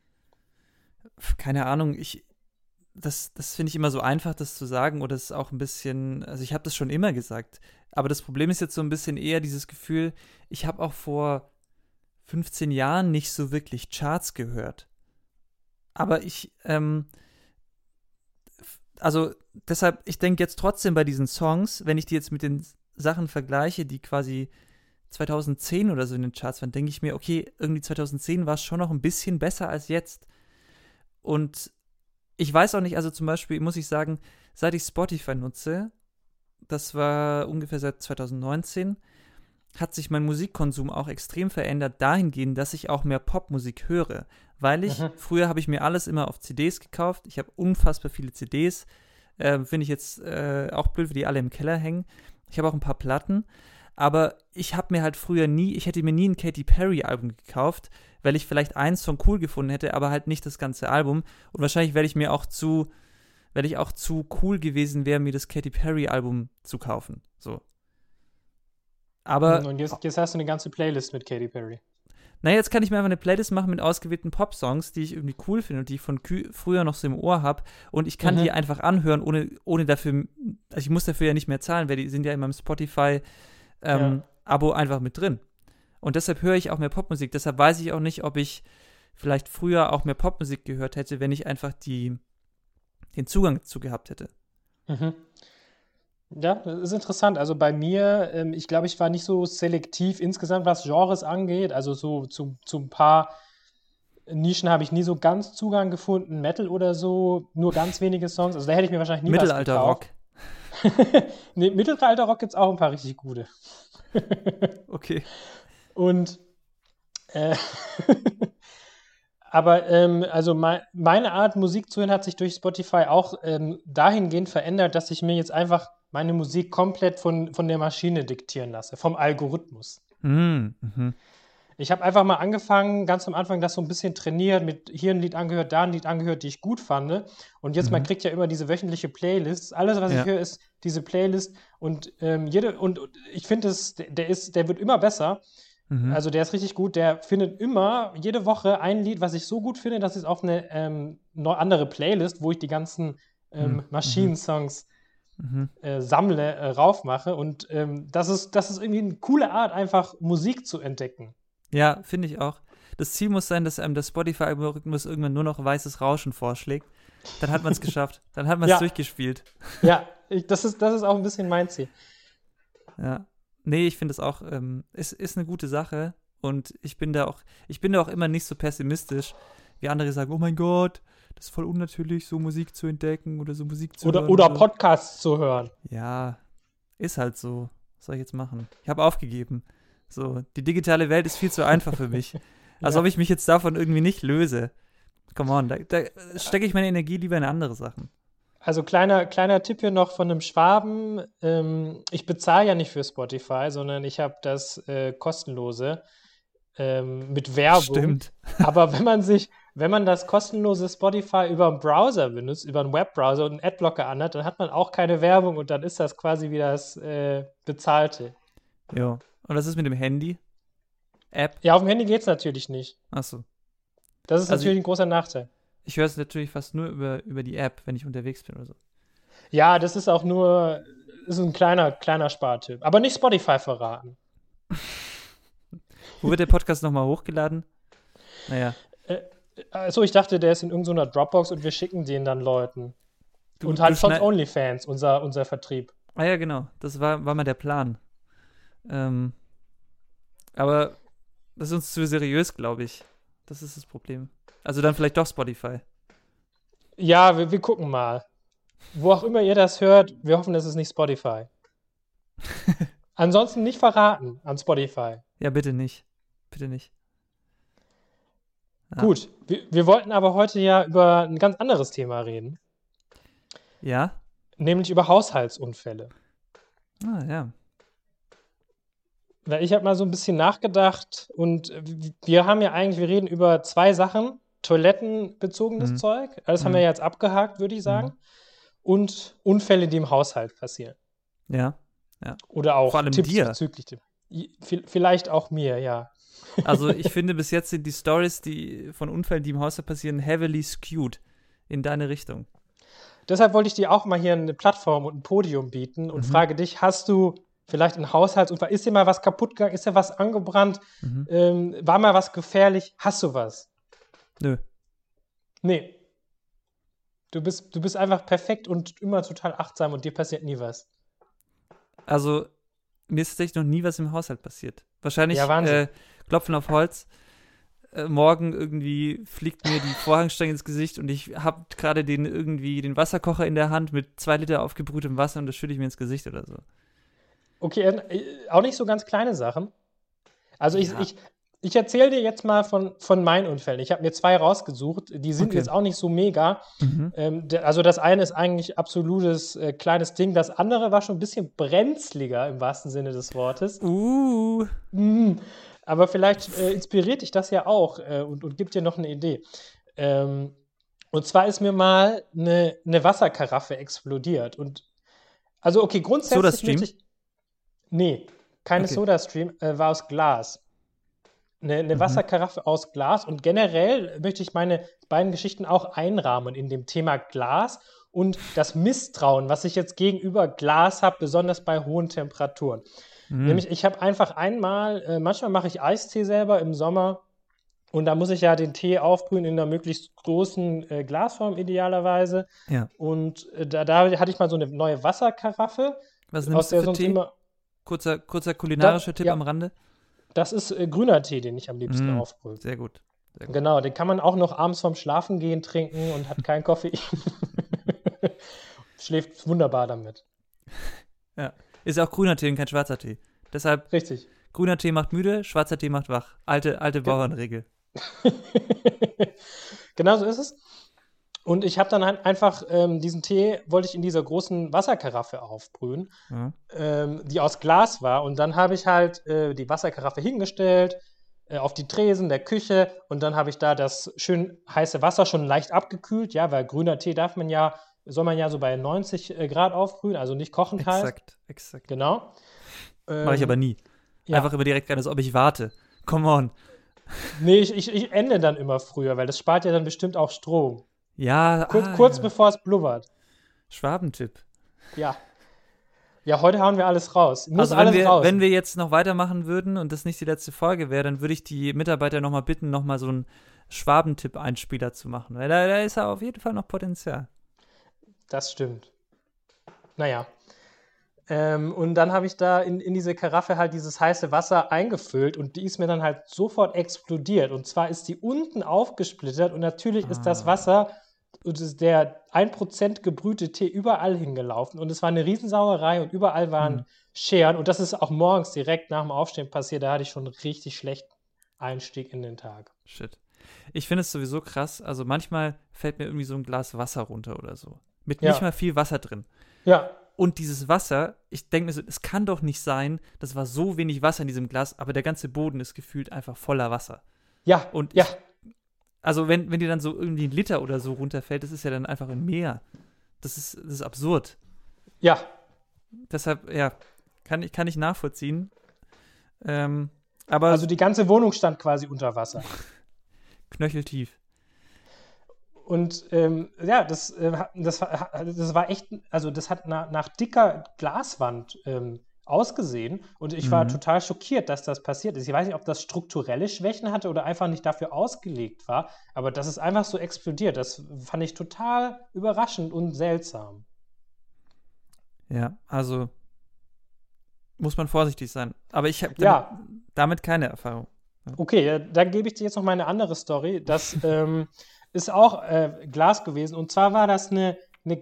keine Ahnung, ich, das, das finde ich immer so einfach, das zu sagen, oder es ist auch ein bisschen, also ich habe das schon immer gesagt, aber das Problem ist jetzt so ein bisschen eher dieses Gefühl, ich habe auch vor fünfzehn Jahren nicht so wirklich Charts gehört. Aber ich, ähm, also deshalb, ich denke jetzt trotzdem bei diesen Songs, wenn ich die jetzt mit den Sachen vergleiche, die quasi zweitausendzehn oder so in den Charts waren, denke ich mir, okay, irgendwie zweitausendzehn war es schon noch ein bisschen besser als jetzt. Und ich weiß auch nicht, also zum Beispiel muss ich sagen, seit ich Spotify nutze, das war ungefähr seit zweitausendneunzehn, hat sich mein Musikkonsum auch extrem verändert dahingehend, dass ich auch mehr Popmusik höre. Weil ich, Mhm. früher habe ich mir alles immer auf C Ds gekauft. Ich habe unfassbar viele C Ds. Äh, Finde ich jetzt äh, auch blöd, wie die alle im Keller hängen. Ich habe auch ein paar Platten. Aber ich habe mir halt früher nie, ich hätte mir nie ein Katy Perry-Album gekauft, weil ich vielleicht einen Song cool gefunden hätte, aber halt nicht das ganze Album. Und wahrscheinlich werde ich mir auch zu, werde ich auch zu cool gewesen wäre, mir das Katy Perry-Album zu kaufen. So. Aber, Und jetzt, jetzt hast du eine ganze Playlist mit Katy Perry. naja, jetzt kann ich mir einfach eine Playlist machen mit ausgewählten Pop-Songs, die ich irgendwie cool finde und die ich von Kü- früher noch so im Ohr habe. Und ich kann Mhm. die einfach anhören, ohne, ohne dafür, also ich muss dafür ja nicht mehr zahlen, weil die sind ja in meinem Spotify-Abo ähm, Abo einfach mit drin. Und deshalb höre ich auch mehr Popmusik. Deshalb weiß ich auch nicht, ob ich vielleicht früher auch mehr Popmusik gehört hätte, wenn ich einfach die, den Zugang dazu gehabt hätte. Mhm. Ja, das ist interessant. Also bei mir, ähm, ich glaube, ich war nicht so selektiv insgesamt, was Genres angeht. Also so zu, zu ein paar Nischen habe ich nie so ganz Zugang gefunden. Metal oder so, nur ganz wenige Songs. Also da hätte ich mir wahrscheinlich nie was Mittelalter-Rock. gekauft. Nee, Mittelalter-Rock gibt es auch ein paar richtig gute. Okay. Und äh, aber ähm, also mei- meine Art, Musik zu hören, hat sich durch Spotify auch ähm, dahingehend verändert, dass ich mir jetzt einfach meine Musik komplett von, von der Maschine diktieren lasse, vom Algorithmus. Mm, mhm. Ich habe einfach mal angefangen, ganz am Anfang das so ein bisschen trainiert, mit hier ein Lied angehört, da ein Lied angehört, die ich gut fand. Und jetzt, man Mhm. kriegt ja immer diese wöchentliche Playlist. Alles, was ich Ja. höre, ist diese Playlist. Und ähm, jede, und, und ich finde, es, der ist, der wird immer besser. Mhm. Also der ist richtig gut. Der findet immer jede Woche ein Lied, was ich so gut finde, dass ich es auf eine ähm, noch andere Playlist, wo ich die ganzen ähm, Mhm. Maschinen-Songs Mhm. äh, sammle, äh, raufmache. Und ähm, das ist, das ist irgendwie eine coole Art, einfach Musik zu entdecken. Ja, finde ich auch. Das Ziel muss sein, dass einem der Spotify-Algorithmus irgendwann nur noch weißes Rauschen vorschlägt. Dann hat man es geschafft. Dann hat man es Ja. durchgespielt. Ja, ich, das ist, das ist auch ein bisschen mein Ziel. Ja. Nee, ich finde es auch, ähm, es ist eine gute Sache. Und ich bin da auch, ich bin da auch immer nicht so pessimistisch, wie andere sagen, oh mein Gott, das ist voll unnatürlich, so Musik zu entdecken oder so Musik zu Oder, hören. oder und so. Podcasts zu hören. Ja, ist halt so. Was soll ich jetzt machen? Ich habe aufgegeben. So, die digitale Welt ist viel zu einfach für mich. Als Ja. ob ich mich jetzt davon irgendwie nicht löse. Come on, da, da stecke ich meine Energie lieber in andere Sachen. Also kleiner, kleiner Tipp hier noch von einem Schwaben. Ähm, ich bezahle ja nicht für Spotify, sondern ich habe das äh, kostenlose ähm, mit Werbung. Stimmt. Aber wenn man sich, wenn man das kostenlose Spotify über einen Browser benutzt, über einen Webbrowser und einen Adblocker anhat, dann hat man auch keine Werbung und dann ist das quasi wie das äh, bezahlte. Jo. Und was ist mit dem Handy? App? Ja, auf dem Handy geht es natürlich nicht. Achso. Das ist Also natürlich ein großer Nachteil. Ich höre es natürlich fast nur über, über die App, wenn ich unterwegs bin oder so. Ja, das ist auch nur, ist ein kleiner, kleiner Spartipp. Aber nicht Spotify verraten. Wo wird der Podcast nochmal hochgeladen? Naja. Achso, ich dachte, der ist in irgendeiner Dropbox und wir schicken den dann Leuten. Du, und halt du sonst schneid- OnlyFans, unser, unser Vertrieb. Ah ja, genau. Das war, war mal der Plan. Ähm, aber das ist uns zu seriös, glaube ich. Das ist das Problem. Also dann vielleicht doch Spotify. Ja, wir, wir gucken mal. Wo auch immer ihr das hört, wir hoffen, das ist nicht Spotify. Ansonsten nicht verraten an Spotify. Ja, bitte nicht. Bitte nicht. Ja. Gut, wir, wir wollten aber heute ja über ein ganz anderes Thema reden, Ja? nämlich über Haushaltsunfälle. Ah, ja. Weil ich habe mal so ein bisschen nachgedacht und wir haben ja eigentlich, wir reden über zwei Sachen, toilettenbezogenes Mhm. Zeug, das haben Mhm. wir jetzt abgehakt, würde ich sagen, Mhm. und Unfälle, die im Haushalt passieren. Ja. Oder auch Vor allem Tipps dir. bezüglich dem. V- Vielleicht auch mir, ja. Also ich finde, bis jetzt sind die Stories, die von Unfällen, die im Haushalt passieren, heavily skewed in deine Richtung. Deshalb wollte ich dir auch mal hier eine Plattform und ein Podium bieten und Mhm. frage dich, hast du vielleicht einen Haushaltsunfall? Ist dir mal was kaputt gegangen? Ist dir was angebrannt? Mhm. Ähm, war mal was gefährlich? Hast du was? Nö. Nee. Du bist, du bist einfach perfekt und immer total achtsam und dir passiert nie was. Also, mir ist tatsächlich noch nie was im Haushalt passiert. Wahrscheinlich, Ja, Wahnsinn. äh, Klopfen auf Holz, äh, morgen irgendwie fliegt mir die Vorhangstange ins Gesicht und ich habe gerade den irgendwie den Wasserkocher in der Hand mit zwei Liter aufgebrühtem Wasser und das schütte ich mir ins Gesicht oder so. Okay, äh, auch nicht so ganz kleine Sachen. Also ich, Ja. ich, ich erzähle dir jetzt mal von, von meinen Unfällen. Ich habe mir zwei rausgesucht, die sind Okay. jetzt auch nicht so mega. Mhm. Ähm, der, also das eine ist eigentlich absolutes äh, kleines Ding, das andere war schon ein bisschen brenzliger im wahrsten Sinne des Wortes. Uh. Mm, aber vielleicht äh, inspiriert dich das ja auch äh, und, und gibt dir noch eine Idee. Ähm, und zwar ist mir mal eine, eine Wasserkaraffe explodiert. Und also okay, grundsätzlich SodaStream? möchte ich. Nee, keine Okay. SodaStream, äh, war aus Glas. Eine, eine Mhm. Wasserkaraffe aus Glas. Und generell möchte ich meine beiden Geschichten auch einrahmen in dem Thema Glas und das Misstrauen, was ich jetzt gegenüber Glas habe, besonders bei hohen Temperaturen. Mhm. Nämlich, ich habe einfach einmal, äh, manchmal mache ich Eistee selber im Sommer Und da muss ich ja den Tee aufbrühen in einer möglichst großen äh, Glasform idealerweise. Ja. Und äh, da, da hatte ich mal so eine neue Wasserkaraffe, Was aus nimmst du der für sonst Tee? immer. Kurzer, kurzer kulinarischer Da, Tipp ja, am Rande. das ist äh, grüner Tee, den ich am liebsten Mm, aufbrühe. sehr gut. Sehr gut. Genau, den kann man auch noch abends vorm Schlafengehen trinken und hat kein Koffein. Schläft wunderbar damit. Ja. Ist auch grüner Tee und kein schwarzer Tee. Deshalb, Richtig. grüner Tee macht müde, schwarzer Tee macht wach. Alte, alte Bauernregel. Genau so ist es. Und ich habe dann halt einfach ähm, diesen Tee, wollte ich in dieser großen Wasserkaraffe aufbrühen, Ja. ähm, die aus Glas war. Und dann habe ich halt äh, die Wasserkaraffe hingestellt äh, auf die Tresen der Küche. Und dann habe ich da das schön heiße Wasser schon leicht abgekühlt. Ja, weil grüner Tee darf man ja, soll man ja so bei neunzig äh, Grad aufbrühen, also nicht kochend heiß. Exakt, exakt. Genau. Ähm, Mache ich aber nie. ja. Einfach immer direkt rein, als ob ich warte. Come on. Nee, ich, ich, ich ende dann immer früher, weil das spart ja dann bestimmt auch Strom. Ja, Kurz, ah, kurz ja. bevor es blubbert. Schwabentipp. Ja. Ja, heute hauen wir alles raus. Muss Also wenn alles wir, raus. wenn wir jetzt noch weitermachen würden und das nicht die letzte Folge wäre, dann würde ich die Mitarbeiter nochmal bitten, nochmal so einen Schwabentipp-Einspieler zu machen. Weil da, da ist ja auf jeden Fall noch Potenzial. Das stimmt. Naja. Ähm, und dann habe ich da in, in diese Karaffe halt dieses heiße Wasser eingefüllt und die ist mir dann halt sofort explodiert. Und zwar ist die unten aufgesplittert und natürlich ist das Ah. Wasser und es- der ein Prozent gebrühte Tee überall hingelaufen. Und es war eine Riesensauerei und überall waren Hm. Scheren. Und das ist auch morgens direkt nach dem Aufstehen passiert. Da hatte ich schon einen richtig schlechten Einstieg in den Tag. Shit. Ich finde es sowieso krass. Also manchmal fällt mir irgendwie so ein Glas Wasser runter oder so. Mit Ja. nicht mal viel Wasser drin. Ja, Und dieses Wasser, ich denke mir so, es kann doch nicht sein, das war so wenig Wasser in diesem Glas, aber der ganze Boden ist gefühlt einfach voller Wasser. ja, Und ja. ich, also wenn, wenn dir dann so irgendwie ein Liter oder so runterfällt, das ist ja dann einfach ein Meer. Das ist, das ist absurd. Ja, Deshalb, ja, kann ich, kann ich nachvollziehen. Ähm, aber also die ganze Wohnung stand quasi unter Wasser. knöcheltief. Und ähm, ja, das, äh, hat- das, war- das war echt, also das hat nach, nach dicker Glaswand ähm, ausgesehen und ich war Mhm. total schockiert, dass das passiert ist. Ich weiß nicht, ob das strukturelle Schwächen hatte oder einfach nicht dafür ausgelegt war, aber das ist einfach so explodiert. Das fand ich total überraschend und seltsam. Ja, also muss man vorsichtig sein. Aber ich habe Ja. damit keine Erfahrung. Okay, äh, dann gebe ich dir jetzt noch meine andere Story. Das ähm, ist auch äh, Glas gewesen und zwar war das eine, eine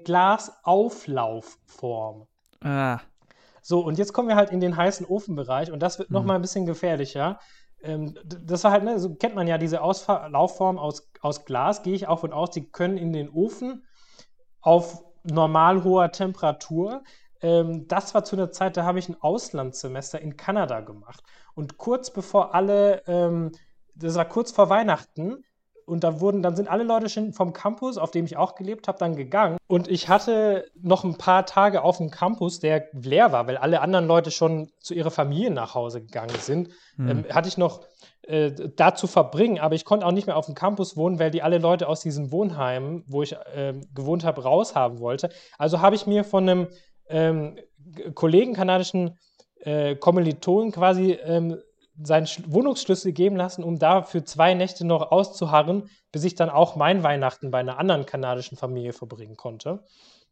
Glasauflaufform. Ah, So, und jetzt kommen wir halt in den heißen Ofenbereich und das wird noch Mhm. mal ein bisschen gefährlicher. Ähm, d- das war halt, ne, so kennt man ja diese Ausfa- Laufform aus, aus Glas, gehe ich auch von aus, die können in den Ofen auf normal hoher Temperatur. Ähm, das war zu einer Zeit, da habe ich ein Auslandssemester in Kanada gemacht. Und kurz bevor alle, ähm, das war kurz vor Weihnachten, und da wurden, dann sind alle Leute schon vom Campus, auf dem ich auch gelebt habe, dann gegangen. Und ich hatte noch ein paar Tage auf dem Campus, der leer war, weil alle anderen Leute schon zu ihrer Familie nach Hause gegangen sind. hm. Ähm, hatte ich noch äh, da zu verbringen, aber ich konnte auch nicht mehr auf dem Campus wohnen, weil die alle Leute aus diesen Wohnheimen, wo ich ähm, gewohnt habe, raushaben wollte. Also habe ich mir von einem ähm, G- Kollegen, kanadischen äh, Kommilitonen quasi ähm, seinen Sch- Wohnungsschlüssel geben lassen, um da für zwei Nächte noch auszuharren, bis ich dann auch mein Weihnachten bei einer anderen kanadischen Familie verbringen konnte.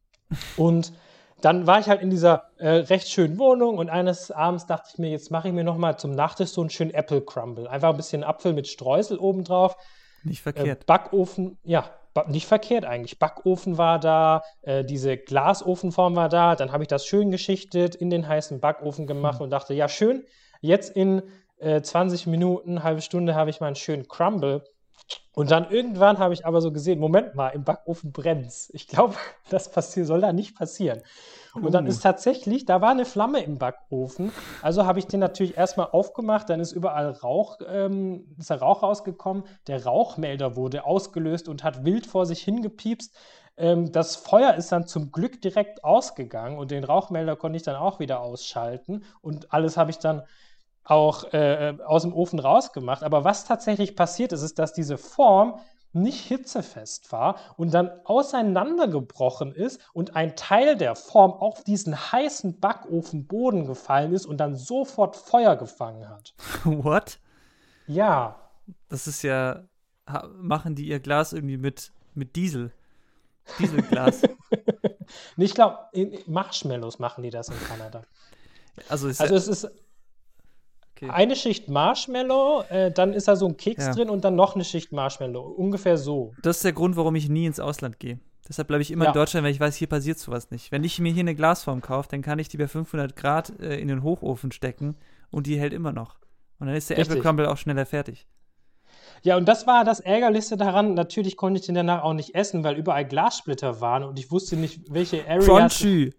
Und dann war ich halt in dieser äh, recht schönen Wohnung und eines Abends dachte ich mir, jetzt mache ich mir noch mal zum Nachtisch so einen schönen Apple Crumble. Einfach ein bisschen Apfel mit Streusel obendrauf. Nicht Äh, verkehrt. Backofen, ja, ba nicht verkehrt eigentlich. Backofen war da, äh, diese Glasofenform war da. Dann habe ich das schön geschichtet, in den heißen Backofen gemacht Mhm. und dachte, ja, schön, jetzt in äh, zwanzig Minuten, halbe Stunde habe ich mal einen schönen Crumble. Und dann irgendwann habe ich aber so gesehen, Moment mal, im Backofen brennt's. Ich glaube, das passi- soll da nicht passieren. Und dann Uh. ist tatsächlich, da war eine Flamme im Backofen. Also habe ich den natürlich erstmal aufgemacht, dann ist überall Rauch, ähm, ist der Rauch rausgekommen. Der Rauchmelder wurde ausgelöst und hat wild vor sich hingepiepst. Ähm, das Feuer ist dann zum Glück direkt ausgegangen und den Rauchmelder konnte ich dann auch wieder ausschalten. Und alles habe ich dann auch äh, aus dem Ofen rausgemacht. Aber was tatsächlich passiert ist, ist, dass diese Form nicht hitzefest war und dann auseinandergebrochen ist und ein Teil der Form auf diesen heißen Backofenboden gefallen ist und dann sofort Feuer gefangen hat. What? Ja, Das ist ja, ha, machen die ihr Glas irgendwie mit, mit Diesel. Dieselglas. Nee, ich glaube, Marshmallows machen die das in Kanada. Also, ist Also ja, es ist okay. eine Schicht Marshmallow, äh, dann ist da so ein Keks Ja. drin und dann noch eine Schicht Marshmallow. Ungefähr so. Das ist der Grund, warum ich nie ins Ausland gehe. Deshalb bleibe ich immer Ja. in Deutschland, weil ich weiß, hier passiert sowas nicht. Wenn ich mir hier eine Glasform kaufe, dann kann ich die bei fünfhundert Grad äh, in den Hochofen stecken und die hält immer noch. Und dann ist der Richtig. Apple Crumble auch schneller fertig. Ja, und das war das Ärgerlichste daran. Natürlich konnte ich den danach auch nicht essen, weil überall Glassplitter waren und ich wusste nicht, welche Areas. Crunchy.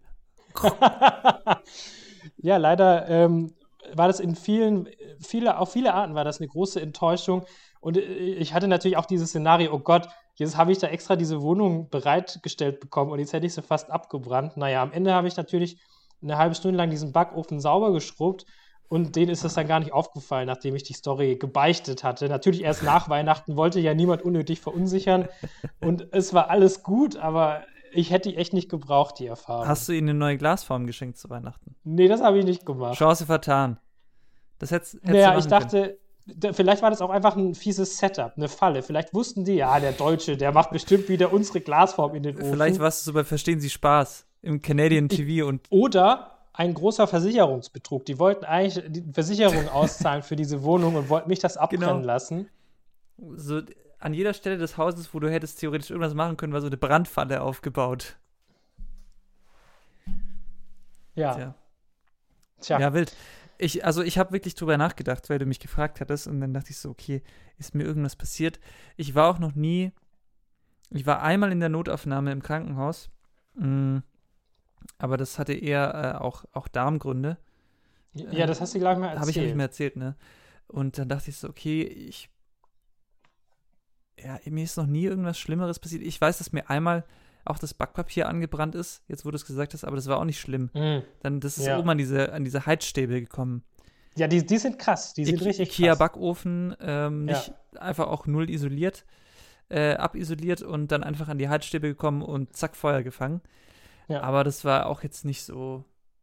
Ja, leider ähm, war das in vielen, viele, auf viele Arten war das eine große Enttäuschung. Und äh, ich hatte natürlich auch dieses Szenario, oh Gott, jetzt habe ich da extra diese Wohnung bereitgestellt bekommen und jetzt hätte ich sie fast abgebrannt. Naja, am Ende habe ich natürlich eine halbe Stunde lang diesen Backofen sauber geschrubbt und denen ist das dann gar nicht aufgefallen, nachdem ich die Story gebeichtet hatte. Natürlich erst nach Weihnachten, wollte ja niemand unnötig verunsichern und es war alles gut, aber ich hätte die echt nicht gebraucht, die Erfahrung. Hast du ihnen eine neue Glasform geschenkt zu Weihnachten? Nee, das habe ich nicht gemacht. Chance vertan. Das hättest, hättest Naja, du ich machen können. dachte, da, vielleicht war das auch einfach ein fieses Setup, eine Falle. Vielleicht wussten die, ja, der Deutsche, der macht bestimmt wieder unsere Glasform in den Ofen. Vielleicht warst du so bei Verstehen Sie Spaß im Canadian T V und Oder ein großer Versicherungsbetrug. Die wollten eigentlich die Versicherung auszahlen für diese Wohnung und wollten mich das abbrennen Genau. lassen. so an jeder Stelle des Hauses, wo du hättest theoretisch irgendwas machen können, war so eine Brandfalle aufgebaut. Ja, Tja. tja. Ja, wild. Ich, also ich habe wirklich drüber nachgedacht, weil du mich gefragt hattest und dann dachte ich so, okay, ist mir irgendwas passiert? Ich war auch noch nie, ich war einmal in der Notaufnahme im Krankenhaus, mh, aber das hatte eher äh, auch, auch Darmgründe. Ja, das hast du, glaube ich, mal erzählt. Habe ich ja nicht mehr erzählt, ne? Und dann dachte ich so, okay, ich, ja, mir ist noch nie irgendwas Schlimmeres passiert. Ich weiß, dass mir einmal auch das Backpapier angebrannt ist, jetzt wo du es gesagt hast, aber das war auch nicht schlimm. Mm. Dann, das ist Ja. oben an diese, an diese Heizstäbe gekommen. Ja, die, die sind krass. Die sind I- richtig Ikea krass. Backofen, ähm, Ja. nicht einfach auch null isoliert, äh, abisoliert und dann einfach an die Heizstäbe gekommen und zack, Feuer gefangen. Ja. Aber das war auch jetzt nicht so.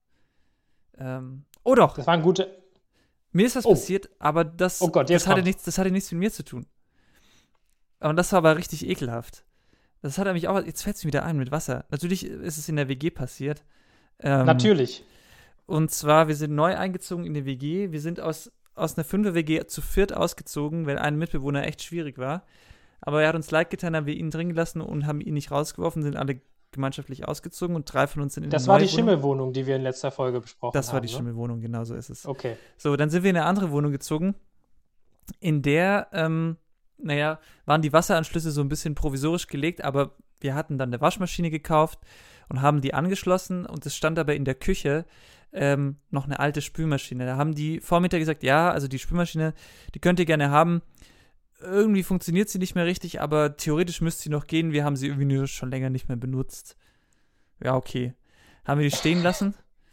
Ähm, oh doch, Das waren gute. mir ist was Oh. passiert, aber das, Oh Gott, jetzt das, hatte kommt's. nichts, das hatte nichts mit mir zu tun. Und das war aber richtig ekelhaft. Das hat er mich auch, jetzt fällt es mir wieder ein mit Wasser. Natürlich ist es in der W G passiert. Ähm, Natürlich. Und zwar, wir sind neu eingezogen in die W G. Wir sind aus, aus einer Fünfer-W G zu viert ausgezogen, weil ein Mitbewohner echt schwierig war. Aber er hat uns leid getan, haben wir ihn drin gelassen und haben ihn nicht rausgeworfen, sind alle gemeinschaftlich ausgezogen und drei von uns sind in Das die war die neue Wohnung. Schimmelwohnung, die wir in letzter Folge besprochen haben. Das war die ne? Schimmelwohnung, genau so ist es. Okay. So, dann sind wir in eine andere Wohnung gezogen, in der, ähm, naja, waren die Wasseranschlüsse so ein bisschen provisorisch gelegt, aber wir hatten dann eine Waschmaschine gekauft und haben die angeschlossen und es stand aber in der Küche ähm, noch eine alte Spülmaschine. Da haben die Vormieter gesagt, ja, also die Spülmaschine, die könnt ihr gerne haben. Irgendwie funktioniert sie nicht mehr richtig, aber theoretisch müsste sie noch gehen. Wir haben sie irgendwie nur schon länger nicht mehr benutzt. Ja, okay. Haben wir die stehen lassen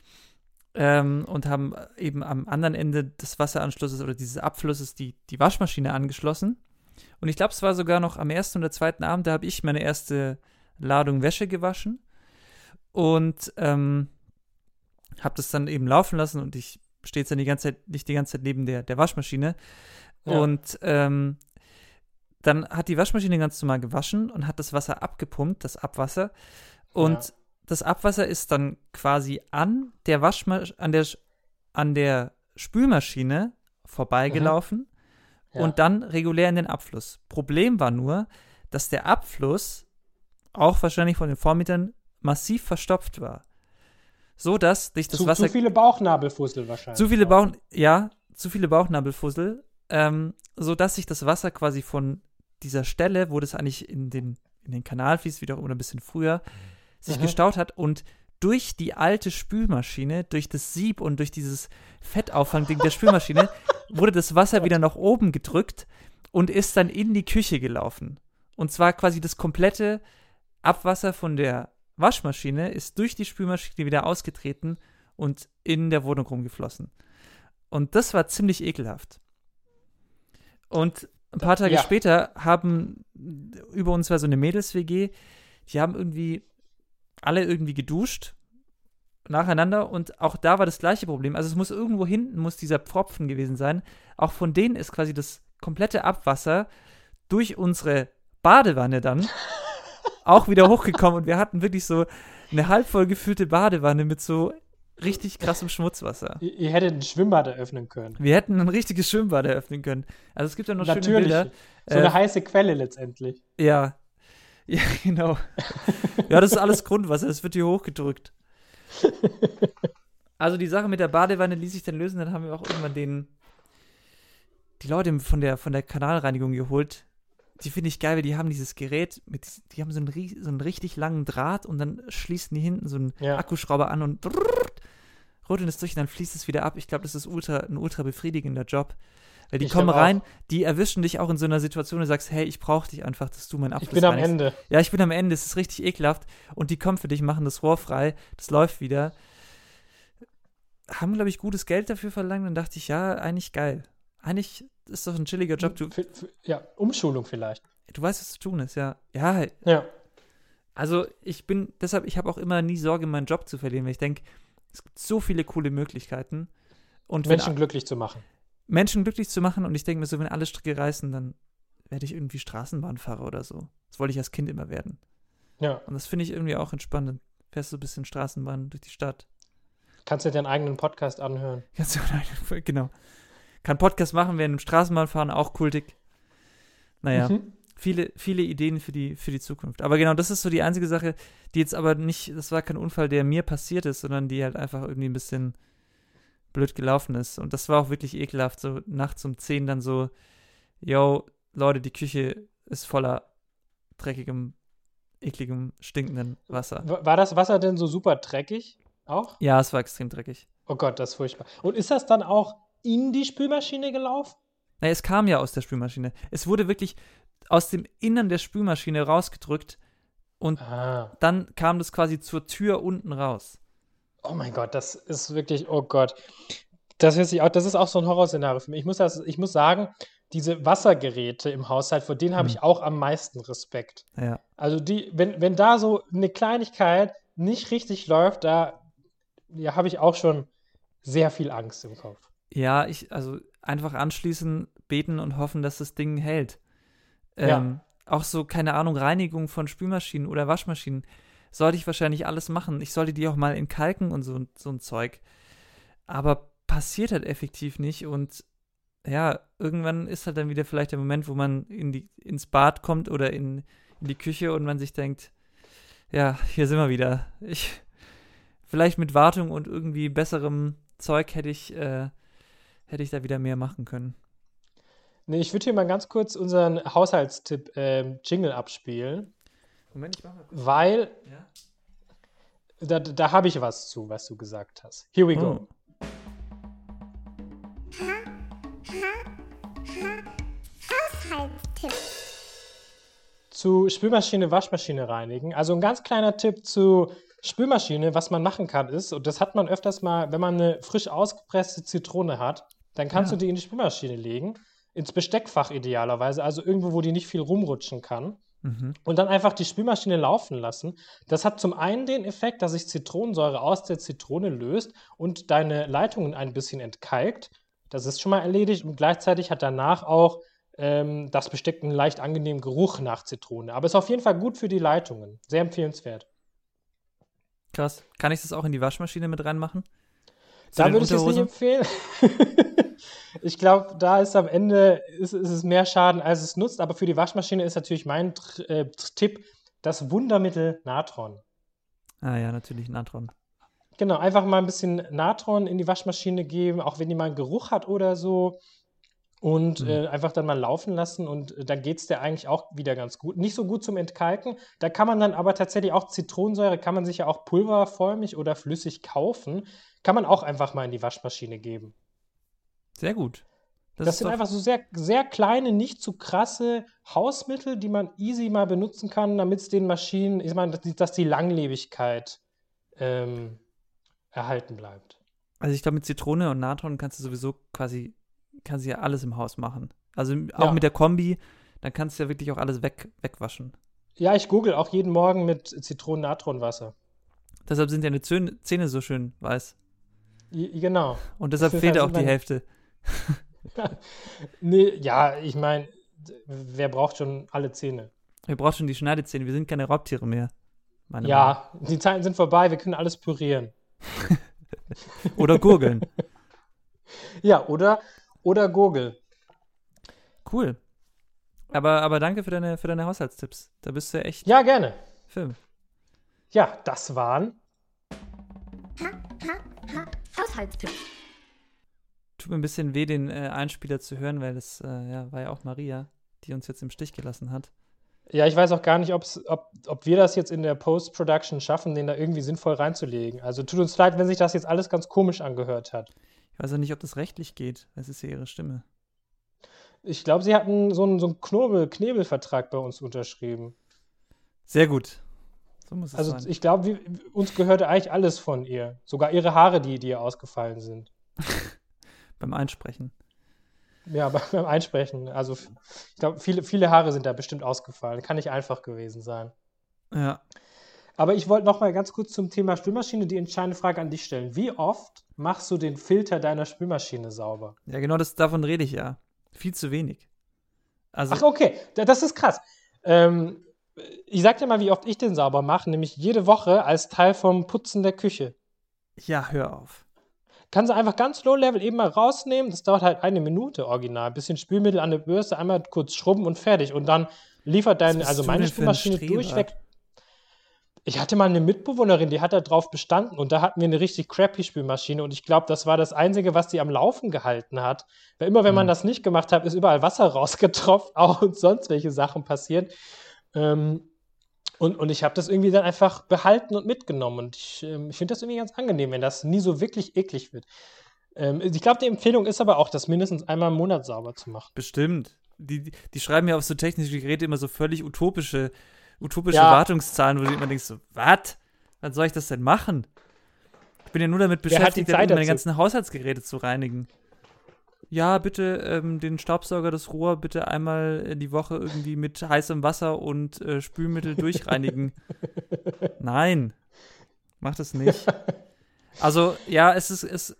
ähm, und haben eben am anderen Ende des Wasseranschlusses oder dieses Abflusses die, die Waschmaschine angeschlossen. Und ich glaube, es war sogar noch am ersten oder zweiten Abend, da habe ich meine erste Ladung Wäsche gewaschen und ähm, habe das dann eben laufen lassen und ich stehe jetzt dann die ganze Zeit, nicht die ganze Zeit neben der, der Waschmaschine. Ja. Und ähm, dann hat die Waschmaschine ganz normal gewaschen und hat das Wasser abgepumpt, das Abwasser. Und Ja. das Abwasser ist dann quasi an der Waschmaschine, an der, an der Spülmaschine vorbeigelaufen Ja. und dann regulär in den Abfluss. Problem war nur, dass der Abfluss auch wahrscheinlich von den Vormietern massiv verstopft war. So dass durch das zu, Wasser zu viele Bauchnabelfussel wahrscheinlich. zu viele auch. Bauch, ja, zu viele Bauchnabelfussel, ähm, so dass sich das Wasser quasi von dieser Stelle, wo das eigentlich in den, in den Kanal fließt, wieder oder ein bisschen früher, sich Mhm. gestaut hat und durch die alte Spülmaschine, durch das Sieb und durch dieses Fettauffangding der Spülmaschine, wurde das Wasser wieder nach oben gedrückt und ist dann in die Küche gelaufen. Und zwar quasi das komplette Abwasser von der Waschmaschine ist durch die Spülmaschine wieder ausgetreten und in der Wohnung rumgeflossen. Und das war ziemlich ekelhaft. Und ein paar Tage Ja. später haben, über uns war so eine Mädels-W G, die haben irgendwie alle irgendwie geduscht nacheinander und auch da war das gleiche Problem. Also es muss irgendwo hinten, muss dieser Pfropfen gewesen sein. Auch von denen ist quasi das komplette Abwasser durch unsere Badewanne dann auch wieder hochgekommen und wir hatten wirklich so eine halb voll gefüllte Badewanne mit so richtig krassem Schmutzwasser. Ihr, ihr hättet ein Schwimmbad eröffnen können. Wir hätten ein richtiges Schwimmbad eröffnen können. Also es gibt ja noch Natürlich. schöne Bilder. So eine Äh, heiße Quelle letztendlich. Ja. Ja, genau. Ja, das ist alles Grundwasser, das wird hier hochgedrückt. Also die Sache mit der Badewanne ließ sich dann lösen, dann haben wir auch irgendwann den die Leute von der, von der Kanalreinigung geholt. Die finde ich geil, weil die haben dieses Gerät, mit, die haben so einen, rie- so einen richtig langen Draht und dann schließen die hinten so einen Ja. Akkuschrauber an und rütteln es durch und dann fließt es wieder ab. Ich glaube, das ist ultra, ein ultra befriedigender Job. Weil die Ich kommen glaub rein, auch. die erwischen dich auch in so einer Situation, wo du sagst, hey, ich brauche dich einfach, dass du mein Abfluss Ich bin am reinigst. Ende. Ja, ich bin am Ende, es ist richtig ekelhaft und die kommen für dich, machen das Rohr frei, das läuft wieder. Haben, glaube ich, gutes Geld dafür verlangt, dann dachte ich, ja, eigentlich geil. Eigentlich ist doch ein chilliger Job. Du, Für, für, ja, Umschulung vielleicht. du weißt, was zu tun ist, ja. Ja, Ja. also ich bin, deshalb, ich habe auch immer nie Sorge, meinen Job zu verlieren, weil ich denke, es gibt so viele coole Möglichkeiten. Und wenn Menschen glücklich zu machen. Menschen glücklich zu machen und ich denke mir so, wenn alle Stricke reißen, dann werde ich irgendwie Straßenbahnfahrer oder so. Das wollte ich als Kind immer werden. Ja. Und das finde ich irgendwie auch entspannend. Fährst so ein bisschen Straßenbahn durch die Stadt. Kannst dir deinen eigenen Podcast anhören. Kannst du, genau. Kann Podcast machen, während im Straßenbahn fahren, auch kultig. Naja, Mhm. viele, viele Ideen für die, für die Zukunft. Aber genau, das ist so die einzige Sache, die jetzt aber nicht, das war kein Unfall, der mir passiert ist, sondern die halt einfach irgendwie ein bisschen blöd gelaufen ist. Und das war auch wirklich ekelhaft, so nachts um zehn dann so, yo, Leute, die Küche ist voller dreckigem, ekligem, stinkenden Wasser. W- War das Wasser denn so super dreckig auch? Ja, es war extrem dreckig. Oh Gott, das ist furchtbar. Und ist das dann auch in die Spülmaschine gelaufen? Naja, es kam ja aus der Spülmaschine. Es wurde wirklich aus dem Innern der Spülmaschine rausgedrückt und Ah. dann kam das quasi zur Tür unten raus. Oh mein Gott, das ist wirklich, oh Gott. Das hört sich auch, das ist auch so ein Horrorszenario für mich. Ich muss, das, ich muss sagen, diese Wassergeräte im Haushalt, vor denen habe Hm. ich auch am meisten Respekt. Ja. Also die, wenn, wenn da so eine Kleinigkeit nicht richtig läuft, da ja, habe ich auch schon sehr viel Angst im Kopf. Ja, ich, also einfach anschließen, beten und hoffen, dass das Ding hält. Ja. Ähm, auch so, keine Ahnung, Reinigung von Spülmaschinen oder Waschmaschinen sollte ich wahrscheinlich alles machen. Ich sollte die auch mal entkalken und so, so ein Zeug. Aber passiert halt effektiv nicht und ja, irgendwann ist halt dann wieder vielleicht der Moment, wo man in die, ins Bad kommt oder in, in die Küche und man sich denkt, ja, hier sind wir wieder. Ich, vielleicht mit Wartung und irgendwie besserem Zeug hätte ich, äh, hätte ich da wieder mehr machen können. Nee, ich würde hier mal ganz kurz unseren Haushaltstipp ähm, Jingle abspielen, Moment, ich mach mal kurz. weil Ja? da, da habe ich was zu, was du gesagt hast. Here we go. Oh. Haushaltstipp. Zu Spülmaschine, Waschmaschine reinigen. Also ein ganz kleiner Tipp zu Spülmaschine, was man machen kann, ist, und das hat man öfters mal, wenn man eine frisch ausgepresste Zitrone hat, dann kannst Ja. du die in die Spülmaschine legen, ins Besteckfach idealerweise, also irgendwo, wo die nicht viel rumrutschen kann. Mhm. Und dann einfach die Spülmaschine laufen lassen. Das hat zum einen den Effekt, dass sich Zitronensäure aus der Zitrone löst und deine Leitungen ein bisschen entkalkt. Das ist schon mal erledigt und gleichzeitig hat danach auch ähm, das Besteck einen leicht angenehmen Geruch nach Zitrone. Aber ist auf jeden Fall gut für die Leitungen. Sehr empfehlenswert. Krass. Kann ich das auch in die Waschmaschine mit reinmachen? Zu Da den würde ich es nicht Unterhosen? empfehlen. Ich glaube, da ist am Ende ist, ist es mehr Schaden, als es nutzt. Aber für die Waschmaschine ist natürlich mein Tr- äh, Tipp das Wundermittel Natron. Ah ja, natürlich Natron. Genau, einfach mal ein bisschen Natron in die Waschmaschine geben, auch wenn die mal einen Geruch hat oder so. Und Mhm. äh, einfach dann mal laufen lassen und äh, dann geht es dir eigentlich auch wieder ganz gut. Nicht so gut zum Entkalken. Da kann man dann aber tatsächlich auch Zitronensäure, kann man sich ja auch pulverförmig oder flüssig kaufen. Kann man auch einfach mal in die Waschmaschine geben. Sehr gut. Das, ist sind doch- einfach so sehr, sehr kleine, nicht zu krasse Hausmittel, die man easy mal benutzen kann, damit es den Maschinen, ich meine, dass die, dass die Langlebigkeit ähm, erhalten bleibt. Also ich glaube, mit Zitrone und Natron kannst du sowieso quasi, kannst du ja alles im Haus machen. Also auch Ja. mit der Kombi, dann kannst du ja wirklich auch alles weg, wegwaschen. Ja, ich google auch jeden Morgen mit Zitronen-Natronwasser. Deshalb sind deine Zähne Zähne so schön weiß. I- Genau. Und deshalb Das fehlt heißt, auch die meine- Hälfte. Nee, ja, ich meine, wer braucht schon alle Zähne? Wir brauchen schon die Schneidezähne, wir sind keine Raubtiere mehr. Meine Ja, die Zeiten sind vorbei, wir können alles pürieren. Meinung. Oder gurgeln. Ja, oder, oder Gurgel. Cool. Aber, aber danke für deine, für deine Haushaltstipps. Da bist du ja echt Ja, gerne. Film. Ja, das waren. Ha, ha, ha. Haushaltstipps. Tut mir ein bisschen weh, den äh, Einspieler zu hören, weil das äh, ja, war ja auch Maria, die uns jetzt im Stich gelassen hat. Ja, ich weiß auch gar nicht, ob's, ob, ob wir das jetzt in der Post-Production schaffen, den da irgendwie sinnvoll reinzulegen. Also tut uns leid, wenn sich das jetzt alles ganz komisch angehört hat. Ich weiß auch nicht, ob das rechtlich geht. Es ist ja ihre Stimme. Ich glaube, sie hatten so einen, so einen Knobel, Knebelvertrag bei uns unterschrieben. Sehr gut. So muss es Also sein. ich glaube, wir- uns gehörte eigentlich alles von ihr. Sogar ihre Haare, die, die ihr ausgefallen sind. Beim Einsprechen. Ja, beim beim Einsprechen. Also f- ich glaube, viele, viele Haare sind da bestimmt ausgefallen. Kann nicht einfach gewesen sein. Ja. Aber ich wollte noch mal ganz kurz zum Thema Spülmaschine die entscheidende Frage an dich stellen. Wie oft machst du den Filter deiner Spülmaschine sauber? Ja, genau das, davon rede ich ja. Viel zu wenig. Also, Ach, okay, da- das ist krass. Ähm, ich sag dir mal, wie oft ich den sauber mache, nämlich jede Woche als Teil vom Putzen der Küche. ja, hör auf. Kannst du einfach ganz low level eben mal rausnehmen. Das dauert halt eine Minute original. Bisschen Spülmittel an der Bürste, einmal kurz schrubben und fertig. Und dann liefert Was deine, bist also du meine denn für ein Spülmaschine Streber? durchweg. Ich hatte mal eine Mitbewohnerin, die hat da drauf bestanden und da hatten wir eine richtig crappy Spülmaschine und ich glaube, das war das Einzige, was die am Laufen gehalten hat. Weil immer, wenn man Hm. das nicht gemacht hat, ist überall Wasser rausgetropft, auch und sonst welche Sachen passiert. Ähm, und, und ich habe das irgendwie dann einfach behalten und mitgenommen und ich, ähm, ich finde das irgendwie ganz angenehm, wenn das nie so wirklich eklig wird. Ähm, ich glaube, die Empfehlung ist aber auch, das mindestens einmal im Monat sauber zu machen. Bestimmt. Die, die, die schreiben ja auf so technische Geräte immer so völlig utopische, utopische Ja. Wartungszahlen, wo du immer denkst so, was? Wann soll ich das denn machen? Ich bin ja nur damit Wer hat die beschäftigt, Zeit meine dazu? ganzen Haushaltsgeräte zu reinigen. Ja, bitte ähm, den Staubsauger, das Rohr bitte einmal in die Woche irgendwie mit heißem Wasser und äh, Spülmittel durchreinigen. Nein, mach das nicht. Also, ja, es ist, es,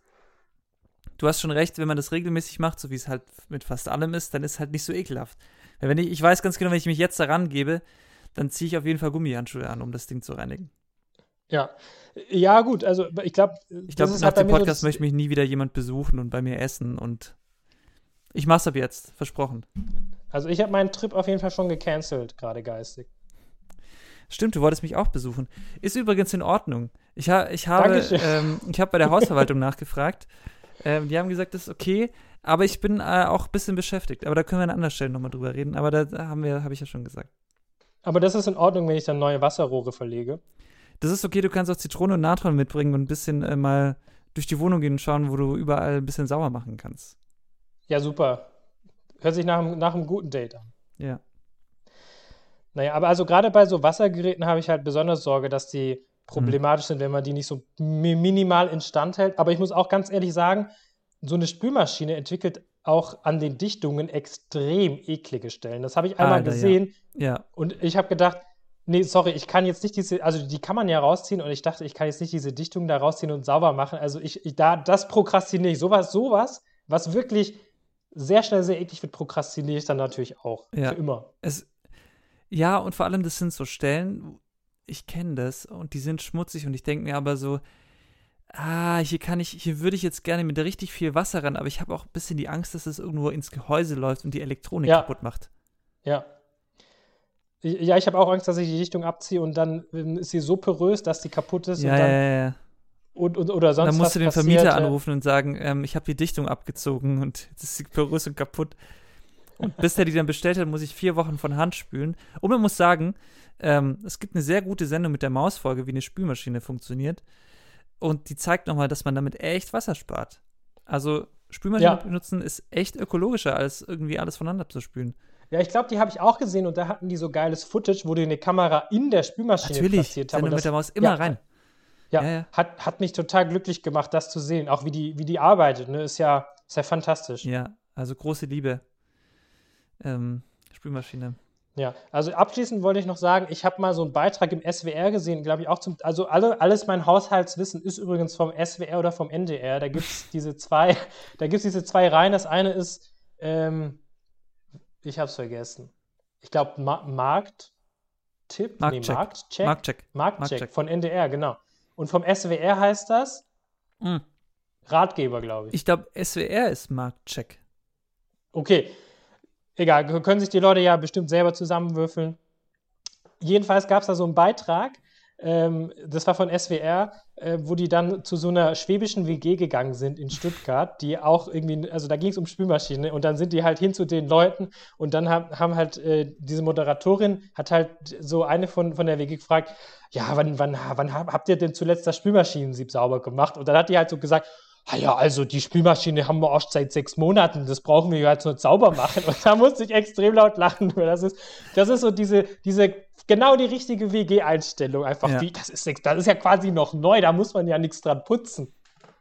du hast schon recht, wenn man das regelmäßig macht, so wie es halt mit fast allem ist, dann ist es halt nicht so ekelhaft. Weil wenn ich, ich weiß ganz genau, wenn ich mich jetzt daran gebe, dann ziehe ich auf jeden Fall Gummihandschuhe an, um das Ding zu reinigen. Ja. Ja, gut, also ich glaube, Ich glaube, nach dem Podcast möchte mich nie wieder jemand besuchen und bei mir essen und ich mach's ab jetzt, versprochen. Also ich habe meinen Trip auf jeden Fall schon gecancelt, gerade geistig. Stimmt, du wolltest mich auch besuchen. Ist übrigens in Ordnung. Ich, ha, ich habe, Dankeschön. ähm, ich habe bei der Hausverwaltung nachgefragt. Ähm, die haben gesagt, das ist okay, aber ich bin äh, auch ein bisschen beschäftigt. Aber da können wir an anderer Stelle nochmal drüber reden. Aber da da haben wir, habe ich ja schon gesagt. Aber das ist in Ordnung, wenn ich dann neue Wasserrohre verlege. Das ist okay, du kannst auch Zitrone und Natron mitbringen und ein bisschen äh, mal durch die Wohnung gehen und schauen, wo du überall ein bisschen sauer machen kannst. Ja, super. Hört sich nach einem, nach einem guten Date an. Ja. Naja, aber also gerade bei so Wassergeräten habe ich halt besonders Sorge, dass die problematisch sind, wenn man die nicht so mi- minimal instand hält. Aber ich muss auch ganz ehrlich sagen, so eine Spülmaschine entwickelt auch an den Dichtungen extrem eklige Stellen. Das habe ich einmal Alter, ja. gesehen Ja. und ich habe gedacht, nee, sorry, ich kann jetzt nicht diese, also die kann man ja rausziehen und ich dachte, ich kann jetzt nicht diese Dichtungen da rausziehen und sauber machen. Also ich, ich da, das prokrastiniere ich. Sowas, sowas, was wirklich sehr schnell sehr eklig wird, prokrastiniere ich dann natürlich auch. Ja. Für immer. Es, ja, und vor allem, das sind so Stellen, ich kenne das und die sind schmutzig und ich denke mir aber so, ah, hier kann ich, hier würde ich jetzt gerne mit richtig viel Wasser ran, aber ich habe auch ein bisschen die Angst, dass es irgendwo ins Gehäuse läuft und die Elektronik Ja. kaputt macht. Ja. Ja, ich habe auch Angst, dass ich die Dichtung abziehe und dann ähm, ist sie so porös, dass die kaputt ist Ja, und dann ja, ja, ja. und, und, oder sonst Dann musst was du den passiert. Vermieter ja. anrufen und sagen, ähm, ich habe die Dichtung abgezogen und jetzt ist sie porös und kaputt. Und bis der die dann bestellt hat, muss ich vier Wochen von Hand spülen. Und man muss sagen, ähm, es gibt eine sehr gute Sendung mit der Mausfolge, wie eine Spülmaschine funktioniert. Und die zeigt nochmal, dass man damit echt Wasser spart. Also Spülmaschine Ja. benutzen ist echt ökologischer, als irgendwie alles voneinander zu spülen. Ja, ich glaube, die habe ich auch gesehen und da hatten die so geiles Footage, wo die eine Kamera in der Spülmaschine Natürlich, platziert haben. sende Und mit das, der Maus immer ja, rein. Ja, Ja, ja. Hat, hat mich total glücklich gemacht, das zu sehen. Auch wie die, wie die arbeitet, ne? Ist ja, ist ja fantastisch. Ja, also große Liebe. Ähm, Spülmaschine. Ja, also abschließend wollte ich noch sagen, ich habe mal so einen Beitrag im S W R gesehen, glaube ich auch zum, also alle, alles mein Haushaltswissen ist übrigens vom S W R oder vom N D R. Da gibt es diese zwei, da gibt es diese zwei Reihen. Das eine ist, ähm, ich habe es vergessen. Ich glaube Ma- Markttipp, nee, Marktcheck. Marktcheck, Marktcheck. Marktcheck Marktcheck. von N D R, genau. Und vom S W R heißt das Mhm. Ratgeber, glaube ich. Ich glaube, S W R ist Marktcheck. Okay, egal, k- können sich die Leute ja bestimmt selber zusammenwürfeln. Jedenfalls gab es da so einen Beitrag, ähm, das war von S W R, äh, wo die dann zu so einer schwäbischen W G gegangen sind in Stuttgart, die auch irgendwie, also da ging es um Spülmaschine und dann sind die halt hin zu den Leuten und dann haben, haben halt äh, diese Moderatorin hat halt so eine von, von der W G gefragt, ja, wann, wann, wann hab- habt ihr denn zuletzt das Spülmaschinensieb sauber gemacht? Und dann hat die halt so gesagt, ah ja, also die Spülmaschine haben wir auch seit sechs Monaten, das brauchen wir ja jetzt nur sauber machen. Und da musste ich extrem laut lachen. Weil Das ist, das ist so diese, diese genau die richtige W G-Einstellung. Einfach Ja. wie, das ist, das ist ja quasi noch neu, da muss man ja nichts dran putzen.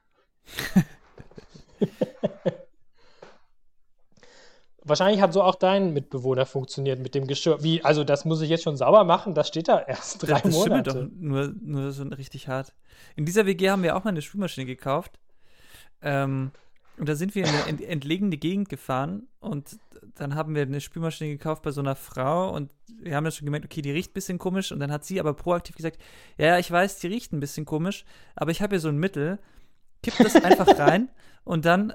Wahrscheinlich hat so auch dein Mitbewohner funktioniert mit dem Geschirr. Wie, also das muss ich jetzt schon sauber machen, das steht da erst drei Das, das schimmelt Monate. doch nur, nur so richtig hart. In dieser W G haben wir auch mal eine Spülmaschine gekauft. Ähm, und da sind wir in eine ent entlegene Gegend gefahren und dann haben wir eine Spülmaschine gekauft bei so einer Frau und wir haben dann schon gemerkt, okay, die riecht ein bisschen komisch und dann hat sie aber proaktiv gesagt, ja, ja, ich weiß, die riecht ein bisschen komisch, aber ich habe hier so ein Mittel, kippt das einfach rein und dann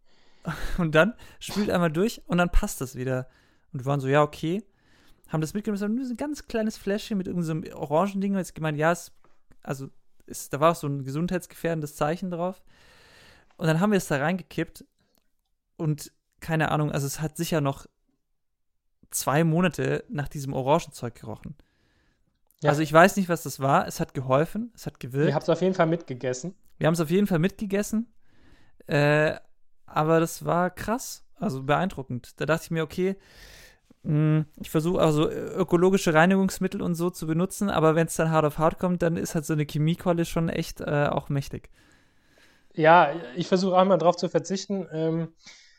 und dann spült einmal durch und dann passt das wieder. Und wir waren so, ja, okay, haben das mitgenommen, das war nur so ein ganz kleines Fläschchen mit irgendeinem so Orangending und jetzt gemeint, ja, es, also es, da war auch so ein gesundheitsgefährdendes Zeichen drauf. Und dann haben wir es da reingekippt und keine Ahnung, also es hat sicher noch zwei Monate nach diesem Orangenzeug gerochen. Ja. Also ich weiß nicht, was das war. Es hat geholfen, es hat gewirkt. Ihr habt es auf jeden Fall mitgegessen. Wir haben es auf jeden Fall mitgegessen. Äh, aber das war krass, also beeindruckend. Da dachte ich mir, okay, mh, ich versuche also ökologische Reinigungsmittel und so zu benutzen, aber wenn es dann hart auf hart kommt, dann ist halt so eine Chemiekeule schon echt äh, auch mächtig. Ja, ich versuche auch mal drauf zu verzichten. Ähm,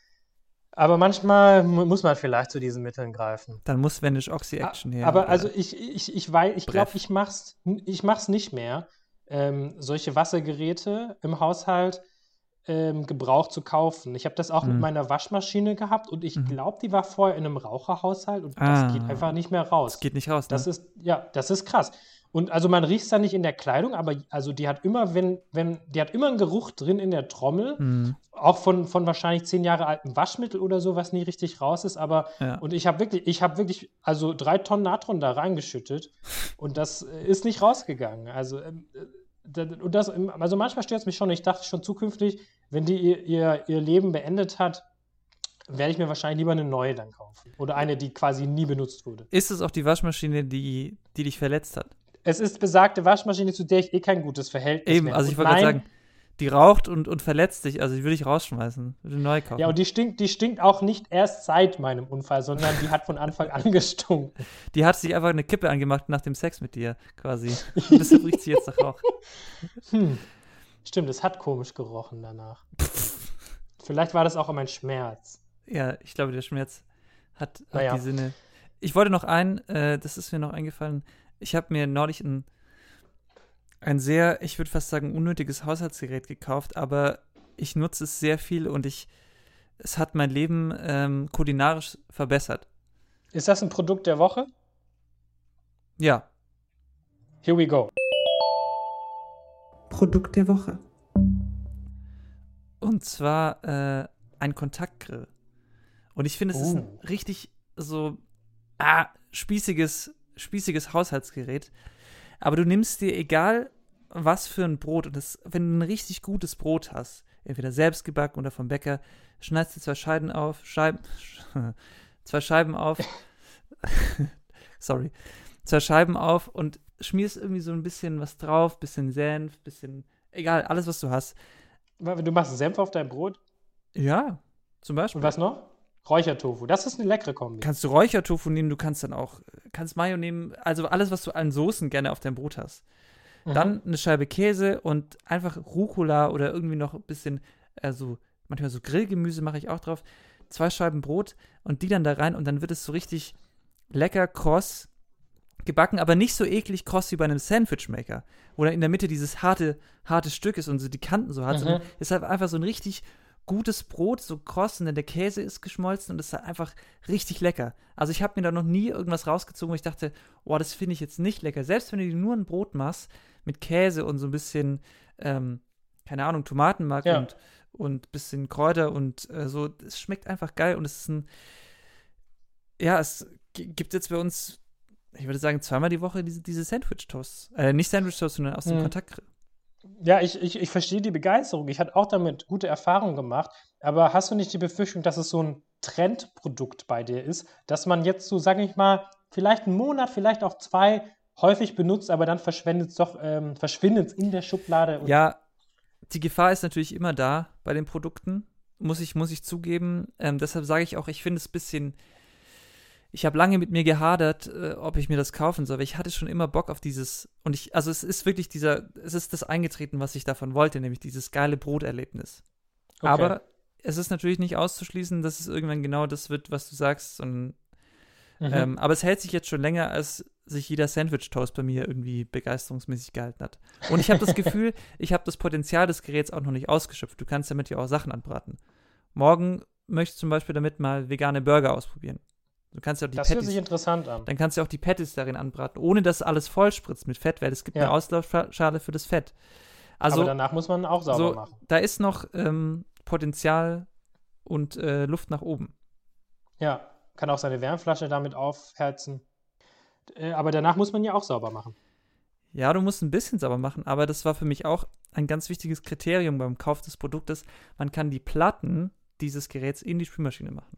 aber manchmal mu- muss man vielleicht zu diesen Mitteln greifen. Dann muss Vanish Oxy Action her. Aber oder- also ich, ich, ich weiß, ich glaube, Bref. ich mach's, ich mach's nicht mehr, ähm, solche Wassergeräte im Haushalt ähm, gebraucht zu kaufen. Ich habe das auch mit Mhm. meiner Waschmaschine gehabt und ich Mhm. glaube, die war vorher in einem Raucherhaushalt und Ah. das geht einfach nicht mehr raus. Das geht nicht raus, ne? Das ist, ja, das ist krass. Und also man riecht es dann nicht in der Kleidung, aber also die hat immer, wenn, wenn, die hat immer einen Geruch drin in der Trommel, Mhm. auch von, von wahrscheinlich zehn Jahre altem Waschmittel oder so, was nie richtig raus ist, aber Ja. und ich habe wirklich, ich habe wirklich, also drei Tonnen Natron da reingeschüttet und das äh, ist nicht rausgegangen. Also, ähm, äh, da- und das, also manchmal stört es mich schon. Ich dachte schon zukünftig, wenn die ihr, ihr, ihr Leben beendet hat, werde ich mir wahrscheinlich lieber eine neue dann kaufen. Oder eine, die quasi nie benutzt wurde. Ist es auch die Waschmaschine, die, die dich verletzt hat? Es ist besagte Waschmaschine, zu der ich eh kein gutes Verhältnis Eben, mehr also habe. ich Und wollte gerade nein, sagen, die raucht und, und verletzt dich, also die würde ich rausschmeißen, würde eine neue kaufen. ja, und die stinkt, die stinkt auch nicht erst seit meinem Unfall, sondern die hat von Anfang an gestunken. Die hat sich einfach eine Kippe angemacht nach dem Sex mit dir, quasi. Und deshalb riecht sie jetzt nach Rauch. Hm. Stimmt, es hat komisch gerochen danach. Vielleicht war das auch mein Schmerz. Ja, ich glaube, der Schmerz hat, hat Naja. die Sinne. Ich wollte noch ein, äh, das ist mir noch eingefallen, ich habe mir neulich ein, ein sehr, ich würde fast sagen, unnötiges Haushaltsgerät gekauft, aber ich nutze es sehr viel und ich, es hat mein Leben ähm, kulinarisch verbessert. Ist das ein Produkt der Woche? Ja, Here we go. Produkt der Woche. und zwar äh, ein Kontaktgrill. Und ich finde, es ist ein Oh. richtig so ah, spießiges, spießiges Haushaltsgerät. Aber du nimmst dir egal was für ein Brot und das, wenn du ein richtig gutes Brot hast, entweder selbst gebacken oder vom Bäcker, schneidest du zwei Scheiben auf, Scheiben, zwei Scheiben auf, sorry, zwei Scheiben auf und schmierst irgendwie so ein bisschen was drauf, bisschen Senf, bisschen, egal, alles was du hast. Du machst Senf auf dein Brot Ja, zum Beispiel. und was noch? Räuchertofu. Das ist eine leckere Kombi. Kannst du Räuchertofu nehmen, du kannst dann auch, kannst Mayo nehmen, also alles, was du an Soßen gerne auf deinem Brot hast. Mhm. Dann eine Scheibe Käse und einfach Rucola oder irgendwie noch ein bisschen, also manchmal so Grillgemüse mache ich auch drauf. Zwei Scheiben Brot und die dann da rein und dann wird es so richtig, lecker kross gebacken, aber nicht so eklig kross wie bei einem Sandwichmaker, wo dann in der Mitte dieses harte, harte Stück ist und so die Kanten so hart, Mhm. sondern ist halt einfach so ein richtig gutes Brot, so kross und dann der Käse ist geschmolzen und das ist halt einfach richtig lecker. Also ich habe mir da noch nie irgendwas rausgezogen, wo ich dachte, oh, das finde ich jetzt nicht lecker. Selbst wenn du dir nur ein Brot machst mit Käse und so ein bisschen, ähm, keine Ahnung, Tomatenmark Ja. und, und bisschen Kräuter und äh, so, es schmeckt einfach geil und es ist ein, ja, es g- gibt jetzt bei uns, ich würde sagen, zweimal die Woche diese, diese Sandwich-Toasts. Äh, nicht Sandwich-Toasts, sondern aus dem Mhm. Kontaktgrill. Ja, ich, ich, ich verstehe die Begeisterung. Ich hatte auch damit gute Erfahrungen gemacht. Aber hast du nicht die Befürchtung, dass es so ein Trendprodukt bei dir ist, dass man jetzt so, sage ich mal, vielleicht einen Monat, vielleicht auch zwei häufig benutzt, aber dann verschwindet es doch, ähm, verschwindet es in der Schublade. Und Ja, die Gefahr ist natürlich immer da bei den Produkten, muss ich, muss ich zugeben. Ähm, deshalb sage ich auch, ich finde es ein bisschen, ich habe lange mit mir gehadert, äh, ob ich mir das kaufen soll, weil ich hatte schon immer Bock auf dieses, und ich, also es ist wirklich dieser, es ist das eingetreten, was ich davon wollte, nämlich dieses geile Broterlebnis. Okay. Aber es ist natürlich nicht auszuschließen, dass es irgendwann genau das wird, was du sagst. Und, Mhm. ähm, aber es hält sich jetzt schon länger, als sich jeder Sandwich-Toast bei mir irgendwie begeisterungsmäßig gehalten hat. Und ich habe das Gefühl, ich habe das Potenzial des Geräts auch noch nicht ausgeschöpft. Du kannst damit ja auch Sachen anbraten. Morgen möchte ich zum Beispiel damit mal vegane Burger ausprobieren. Du kannst ja auch die Das hört sich Patties, interessant an. dann kannst du auch die Patties darin anbraten, ohne dass alles vollspritzt mit Fett, weil es gibt Ja. eine Auslaufschale für das Fett. Also aber danach muss man auch sauber so, machen. da ist noch ähm, Potenzial und äh, Luft nach oben. Ja, kann auch seine Wärmflasche damit aufheizen. Äh, aber danach muss man ja auch sauber machen. Ja, du musst ein bisschen sauber machen, aber das war für mich auch ein ganz wichtiges Kriterium beim Kauf des Produktes. Man kann die Platten dieses Geräts in die Spülmaschine machen.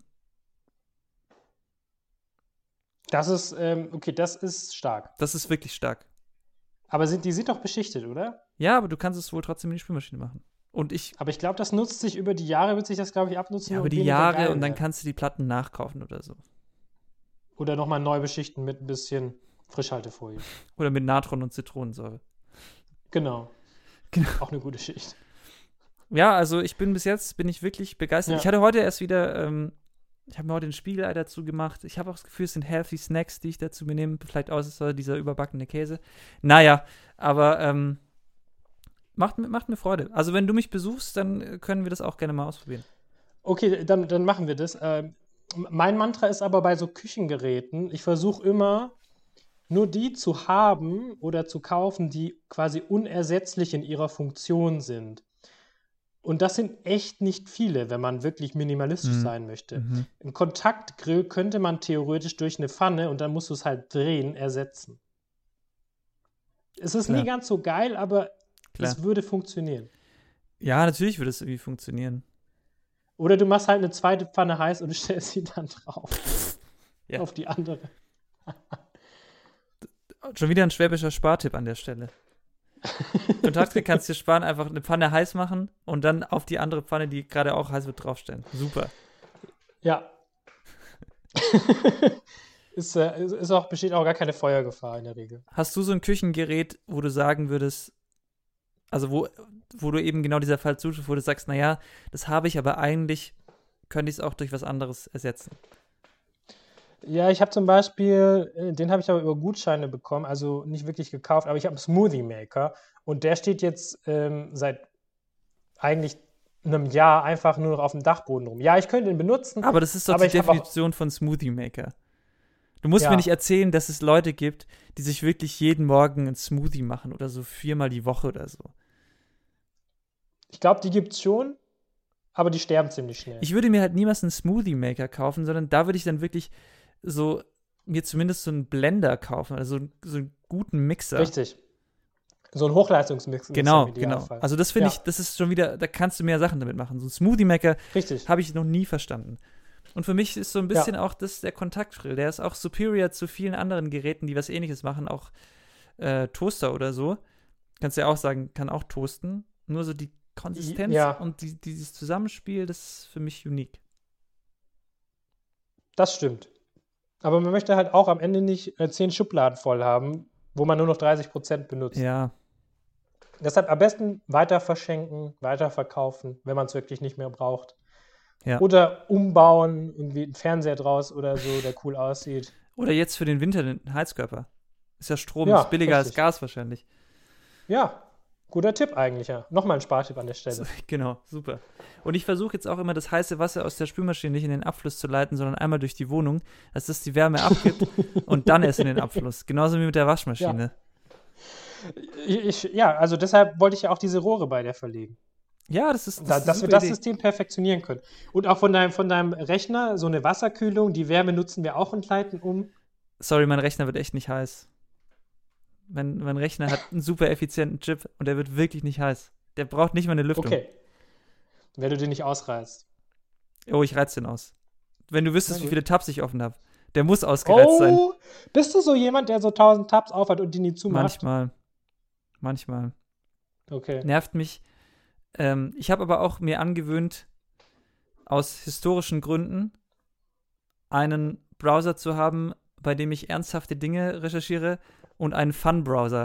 Das ist, ähm, okay, das ist stark. Das ist wirklich stark. Aber sind, die sind doch beschichtet, oder? Ja, aber du kannst es wohl trotzdem in die Spülmaschine machen. Und ich, Aber ich glaube, das nutzt sich über die Jahre, wird sich das, glaube ich, abnutzen. ja, über und die weniger Jahre geil und dann werden. kannst du die Platten nachkaufen oder so. Oder nochmal neu beschichten mit ein bisschen Frischhaltefolie. Oder mit Natron und Zitronensäure. Genau. Genau. Auch eine gute Schicht. Ja, also ich bin bis jetzt, bin ich wirklich begeistert. Ja. Ich hatte heute erst wieder, ähm, ich habe mir heute ein Spiegelei dazu gemacht. Ich habe auch das Gefühl, es sind healthy Snacks, die ich dazu mir nehme. Vielleicht außer dieser überbackene Käse. Naja, aber ähm, macht, mir- macht mir Freude. Also wenn du mich besuchst, dann äh, können wir das auch gerne mal ausprobieren. Okay, dann, dann machen wir das. Ähm, mein Mantra ist aber bei so Küchengeräten, ich versuche immer, nur die zu haben oder zu kaufen, die quasi unersetzlich in ihrer Funktion sind. Und das sind echt nicht viele, wenn man wirklich minimalistisch Mhm. sein möchte. Mhm. Ein Kontaktgrill könnte man theoretisch durch eine Pfanne und dann musst du es halt drehen, ersetzen. Es ist Klar. nie ganz so geil, aber Klar. es würde funktionieren. Ja, natürlich würde es irgendwie funktionieren. Oder du machst halt eine zweite Pfanne heiß und du stellst sie dann drauf. Ja. Auf die andere. Schon wieder ein schwäbischer Spartipp an der Stelle. Kontaktgrill kannst du dir sparen, einfach eine Pfanne heiß machen und dann auf die andere Pfanne, die gerade auch heiß wird, draufstellen. Super. Ja. ist, äh, ist, ist auch, besteht auch gar keine Feuergefahr in der Regel. Hast du so ein Küchengerät, wo du sagen würdest, also wo, wo du eben genau dieser Fall zutrifft, wo du sagst, naja, das habe ich, aber eigentlich könnte ich es auch durch was anderes ersetzen. Ja, ich habe zum Beispiel, äh, den habe ich aber über Gutscheine bekommen, also nicht wirklich gekauft, aber ich habe einen Smoothie Maker und der steht jetzt ähm, seit eigentlich einem Jahr einfach nur noch auf dem Dachboden rum. Ja, ich könnte ihn benutzen. Aber das ist doch Aber die ich hab auch- Definition von Smoothie Maker. Du musst Ja. mir nicht erzählen, dass es Leute gibt, die sich wirklich jeden Morgen einen Smoothie machen oder so viermal die Woche oder so. Ich glaube, die gibt's schon, aber die sterben ziemlich schnell. Ich würde mir halt niemals einen Smoothie Maker kaufen, sondern da würde ich dann wirklich so mir zumindest so einen Blender kaufen, also so einen guten Mixer. Richtig. So ein Hochleistungsmix. Genau, im genau. Idealfall. Also das finde Ja. ich, das ist schon wieder, da kannst du mehr Sachen damit machen. So ein Smoothie Maker Richtig. habe ich noch nie verstanden. Und für mich ist so ein bisschen auch das der Kontaktgrill. Der ist auch superior zu vielen anderen Geräten, die was Ähnliches machen, auch äh, Toaster oder so. Kannst ja auch sagen, kann auch toasten. Nur so die Konsistenz Ja. und die, dieses Zusammenspiel, das ist für mich unique. Das stimmt. Aber man möchte halt auch am Ende nicht äh, zehn Schubladen voll haben, wo man nur noch dreißig Prozent benutzt. Ja, Deshalb am besten weiter verschenken, weiter verkaufen, wenn man es wirklich nicht mehr braucht. Ja. Oder umbauen, irgendwie einen Fernseher draus oder so, der cool aussieht. Oder jetzt für den Winter den Heizkörper. Ist ja Strom, Ja, ist billiger richtig. als Gas wahrscheinlich. Ja, guter Tipp eigentlich, ja. Nochmal ein Spartipp an der Stelle. So, genau, super. Und ich versuche jetzt auch immer, das heiße Wasser aus der Spülmaschine nicht in den Abfluss zu leiten, sondern einmal durch die Wohnung, dass das die Wärme abgibt und dann erst in den Abfluss. Genauso wie mit der Waschmaschine. Ich, ja, also deshalb wollte ich ja auch diese Rohre bei dir verlegen. Ja, das ist, das Da, ist dass eine wir super das Idee. System perfektionieren können. Und auch von deinem, von deinem Rechner so eine Wasserkühlung, die Wärme nutzen wir auch und leiten um. Sorry, mein Rechner wird echt nicht heiß. Mein, mein Rechner hat einen super effizienten Chip und der wird wirklich nicht heiß. Der braucht nicht mal eine Lüftung. Okay. Wenn du den nicht ausreißt. Oh, ich reiz den aus. Wenn du wüsstest, Na wie gut. viele Tabs ich offen habe. Der muss ausgereizt sein. Oh, bist du so jemand, der so tausend Tabs aufhat und die nie zumacht? Manchmal. Manchmal. Okay. Nervt mich. Ähm, ich habe aber auch mir angewöhnt, aus historischen Gründen einen Browser zu haben, bei dem ich ernsthafte Dinge recherchiere und einen Fun-Browser.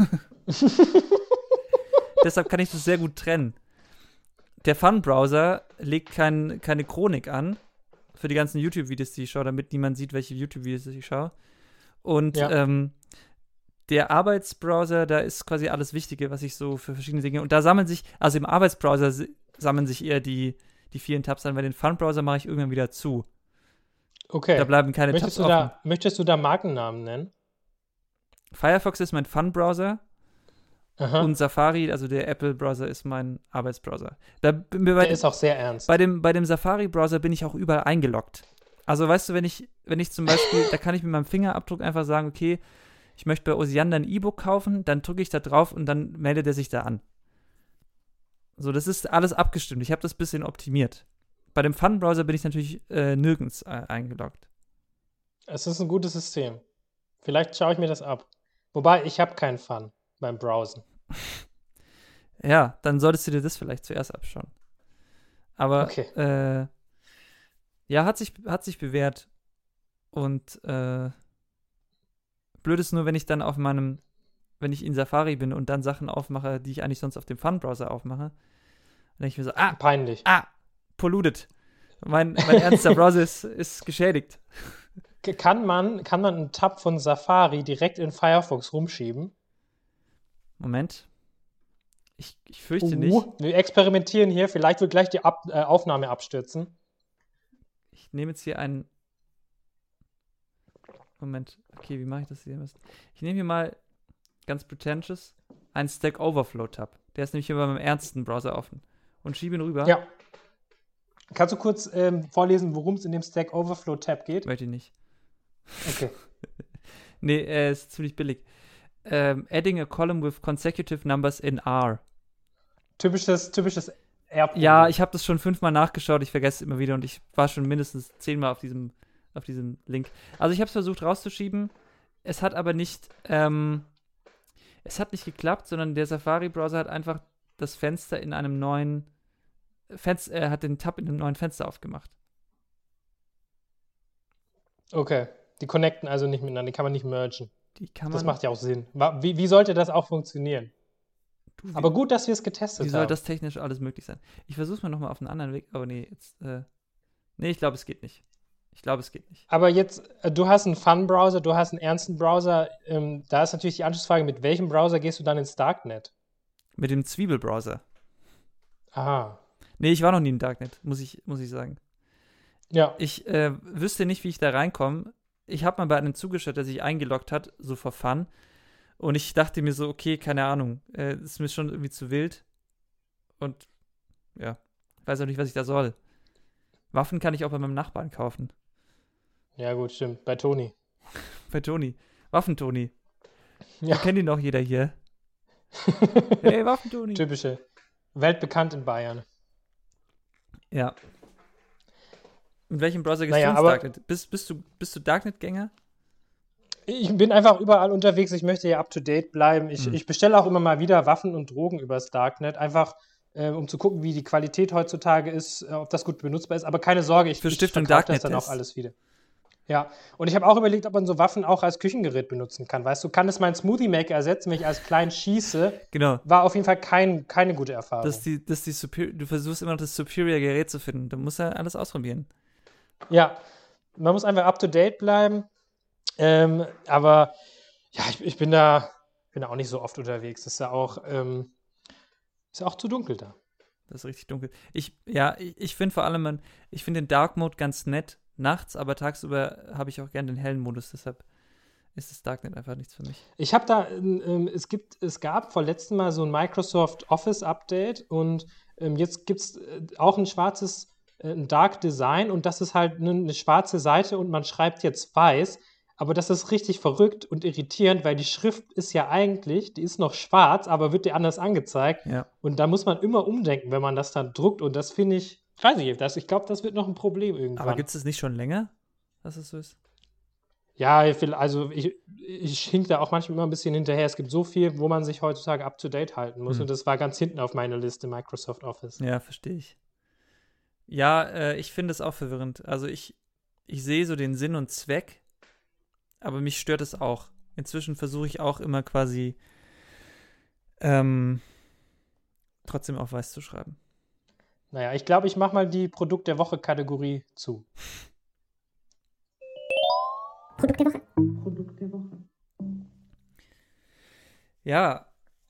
Deshalb kann ich das sehr gut trennen. Der Fun-Browser legt kein, keine Chronik an für die ganzen YouTube-Videos, die ich schaue, damit niemand sieht, welche YouTube-Videos ich schaue. Und Ja. ähm, der Arbeitsbrowser, da ist quasi alles Wichtige, was ich so für verschiedene Dinge. Und da sammeln sich, also im Arbeitsbrowser s- sammeln sich eher die, die vielen Tabs an, weil den Fun-Browser mache ich irgendwann wieder zu. Okay. Da bleiben keine möchtest, Tabs du offen. da, möchtest du da Markennamen nennen? Firefox ist mein Fun-Browser Aha. und Safari, also der Apple-Browser, ist mein Arbeitsbrowser. Da bin mir bei, Der ist auch sehr ernst. bei dem, bei dem Safari-Browser bin ich auch überall eingeloggt. Also weißt du, wenn ich, wenn ich zum Beispiel, da kann ich mit meinem Fingerabdruck einfach sagen, okay, ich möchte bei Osiander ein E-Book kaufen, dann drücke ich da drauf und dann meldet er sich da an. So, das ist alles abgestimmt. Ich habe das ein bisschen optimiert. Bei dem Fun-Browser bin ich natürlich äh, nirgends äh, eingeloggt. Es ist ein gutes System. Vielleicht schaue ich mir das ab. Wobei, ich habe keinen Fun beim Browsen. Ja, dann solltest du dir das vielleicht zuerst abschauen. Aber Okay. äh, ja, hat sich, hat sich bewährt. Und äh, blöd ist nur, wenn ich dann auf meinem, wenn ich in Safari bin und dann Sachen aufmache, die ich eigentlich sonst auf dem Fun-Browser aufmache, dann denke ich mir so, ah, Peinlich. ah, polluted. Mein, mein ernster Browser ist, ist geschädigt. K- Kann man, kann man einen Tab von Safari direkt in Firefox rumschieben? Moment. Ich, ich fürchte Uh, nicht. Wir experimentieren hier. Vielleicht wird gleich die Ab äh, Aufnahme abstürzen. Ich nehme jetzt hier einen. Moment. Okay, wie mache ich das hier? Ich nehme hier mal ganz pretentious einen Stack Overflow-Tab. Der ist nämlich hier bei meinem ernsten Browser offen. Und schiebe ihn rüber. Ja. Kannst du kurz ähm, vorlesen, worum es in dem Stack Overflow-Tab geht? Möchte ich nicht. Okay. Nee, äh, ist ziemlich billig. Ähm, adding a column with consecutive numbers in R. Typisches, typisches R. Ja, ich habe das schon fünfmal nachgeschaut, ich vergesse es immer wieder und ich war schon mindestens zehnmal auf diesem, auf diesem Link. Also ich habe es versucht rauszuschieben, es hat aber nicht, ähm, es hat nicht geklappt, sondern der Safari-Browser hat einfach das Fenster in einem neuen Fenster, er hat den Tab in einem neuen Fenster aufgemacht. Okay. Die connecten also nicht miteinander, die kann man nicht mergen. Die kann Das man, macht ja auch Sinn. Wa- Wie, wie sollte das auch funktionieren? du, wie, Aber gut, dass wir es wie getestet soll haben. das technisch alles möglich sein? Ich versuche es mal nochmal auf einen anderen Weg, aber nee, jetzt, äh, nee, ich glaube, es geht nicht. Ich glaube, es geht nicht. Aber jetzt, äh, du hast einen Fun-Browser, du hast einen ernsten Browser. Ähm, da ist natürlich die Anschlussfrage, mit welchem Browser gehst du dann ins Darknet? Mit dem Zwiebelbrowser. Aha. Nee, ich war noch nie im Darknet, muss ich, muss ich sagen. Ja. Ich äh, wüsste nicht, wie ich da reinkomme. Ich habe mal bei einem zugeschaut, der sich eingeloggt hat, so for fun. Und ich dachte mir so, okay, keine Ahnung, äh, ist mir schon irgendwie zu wild. Und ja, weiß auch nicht, was ich da soll. Waffen kann ich auch bei meinem Nachbarn kaufen. Ja, gut, stimmt. Bei Toni. Bei Toni. Waffen-Toni. Ja. Kennt ihn doch jeder hier. Hey, Waffen-Toni. Typische. Weltbekannt in Bayern. Ja. Mit welchem Browser gehst Naja, du ins aber- Darknet? Bist, bist du, bist du Darknet-Gänger? Ich bin einfach überall unterwegs. Ich möchte ja up-to-date bleiben. Ich, Hm. ich bestelle auch immer mal wieder Waffen und Drogen übers Darknet. Einfach, äh, um zu gucken, wie die Qualität heutzutage ist, äh, ob das gut benutzbar ist. Aber keine Sorge, ich, Für ich Stiftung verkaufe das Darknet dann auch Test. alles wieder. Ja, und ich habe auch überlegt, ob man so Waffen auch als Küchengerät benutzen kann. Weißt du, kann es meinen Smoothie Maker ersetzen, wenn ich als klein schieße? Genau. War auf jeden Fall kein, keine gute Erfahrung. Das ist die, das ist die Superior, du versuchst immer noch das Superior-Gerät zu finden. Du musst ja alles ausprobieren. Ja, man muss einfach up-to-date bleiben. Ähm, aber ja, ich, ich bin da, bin da auch nicht so oft unterwegs. Das ist ja auch, ähm, ist ja auch zu dunkel da. Das ist richtig dunkel. Ich, ja, ich, ich finde vor allem, man, ich finde den Dark Mode ganz nett nachts, aber tagsüber habe ich auch gerne den hellen Modus, deshalb ist das Darknet einfach nichts für mich. Ich habe da, ähm, es gibt, es gab vor letztem Mal so ein Microsoft Office Update und ähm, jetzt gibt es äh, auch ein schwarzes, äh, ein Dark Design und das ist halt eine, eine schwarze Seite und man schreibt jetzt weiß, aber das ist richtig verrückt und irritierend, weil die Schrift ist ja eigentlich, die ist noch schwarz, aber wird dir anders angezeigt Ja. und da muss man immer umdenken, wenn man das dann druckt und das finde ich, weiß ich nicht, das, ich glaube, das wird noch ein Problem irgendwann. Aber gibt es das nicht schon länger, dass es so ist? Ja, ich will- also ich, ich hink da auch manchmal immer ein bisschen hinterher. Es gibt so viel, wo man sich heutzutage up to date halten muss. Hm. Und das war ganz hinten auf meiner Liste, Microsoft Office. Ja, verstehe ich. Ja, äh, ich finde es auch verwirrend. Also ich, ich sehe so den Sinn und Zweck, aber mich stört es auch. Inzwischen versuche ich auch immer quasi ähm, trotzdem auf weiß zu schreiben. Naja, ich glaube, ich mache mal die Produkt der Woche-Kategorie zu. Produkt der Woche. Produkt der Woche. Ja,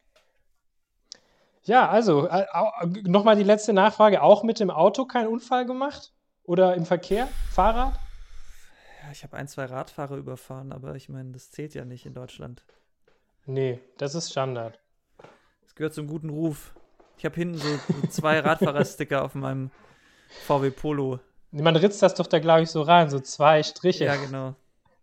Ja, also äh, nochmal die letzte Nachfrage. Auch mit dem Auto keinen Unfall gemacht? Oder im Verkehr? Fahrrad? ja ich habe ein, zwei Radfahrer überfahren, aber ich meine, das zählt ja nicht in Deutschland. Nee, das ist Standard. Das gehört zum guten Ruf. Ich habe hinten so, so zwei Radfahrersticker auf meinem V W Polo. Man ritzt das doch da, glaube ich, so rein, so zwei Striche. Ja, genau.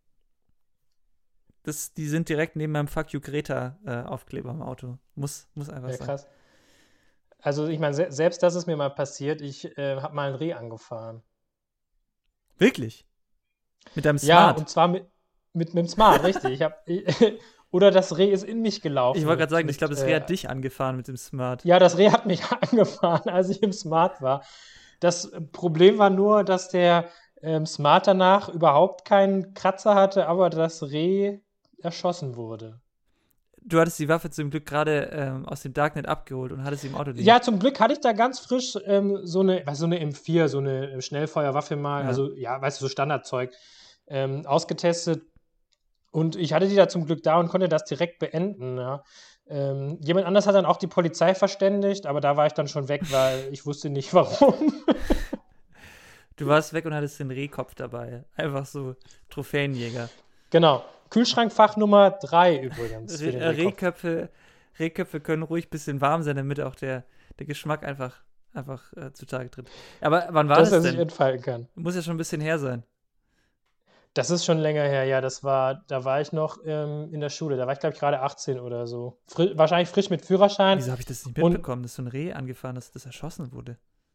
Das, die sind direkt neben meinem Fuck You Greta äh, Aufkleber im Auto. Muss, muss einfach Ja, sein. krass. Also ich meine, se selbst das ist mir mal passiert. Ich äh, habe mal ein Reh angefahren. Wirklich? Mit deinem Ja, Smart? und zwar mit, mit, mit dem Smart, richtig. Ich hab, oder das Reh ist in mich gelaufen. Ich wollte gerade sagen, mit, ich glaube, das Reh äh, hat dich angefahren mit dem Smart. Ja, das Reh hat mich angefahren, als ich im Smart war. Das Problem war nur, dass der ähm, Smart danach überhaupt keinen Kratzer hatte, aber das Reh erschossen wurde. Du hattest die Waffe zum Glück gerade ähm, aus dem Darknet abgeholt und hattest sie im Auto liegen. Ja, zum Glück hatte ich da ganz frisch ähm, so eine, was, so eine M vier, so eine Schnellfeuerwaffe mal, Ja. also ja, weißt du, so Standardzeug, ähm, ausgetestet. Und ich hatte die da zum Glück da und konnte das direkt beenden. Ja. Ähm, jemand anders hat dann auch die Polizei verständigt, aber da war ich dann schon weg, weil ich wusste nicht warum. Du warst weg und hattest den Rehkopf dabei. Einfach so Trophäenjäger. Genau. Kühlschrankfach Nummer drei übrigens. für den Re Rehkopf. Rehköpfe, Rehköpfe können ruhig ein bisschen warm sein, damit auch der, der Geschmack einfach, einfach äh, zutage tritt. Aber wann war Dass das er sich denn? entfalten kann. Muss ja schon ein bisschen her sein. Das ist schon länger her, ja. Das war, da war ich noch ähm, in der Schule. Da war ich, glaube ich, gerade achtzehn oder so. Fri wahrscheinlich frisch mit Führerschein. Wieso habe ich das nicht Und- mitbekommen, dass so ein Reh angefahren ist, das erschossen wurde?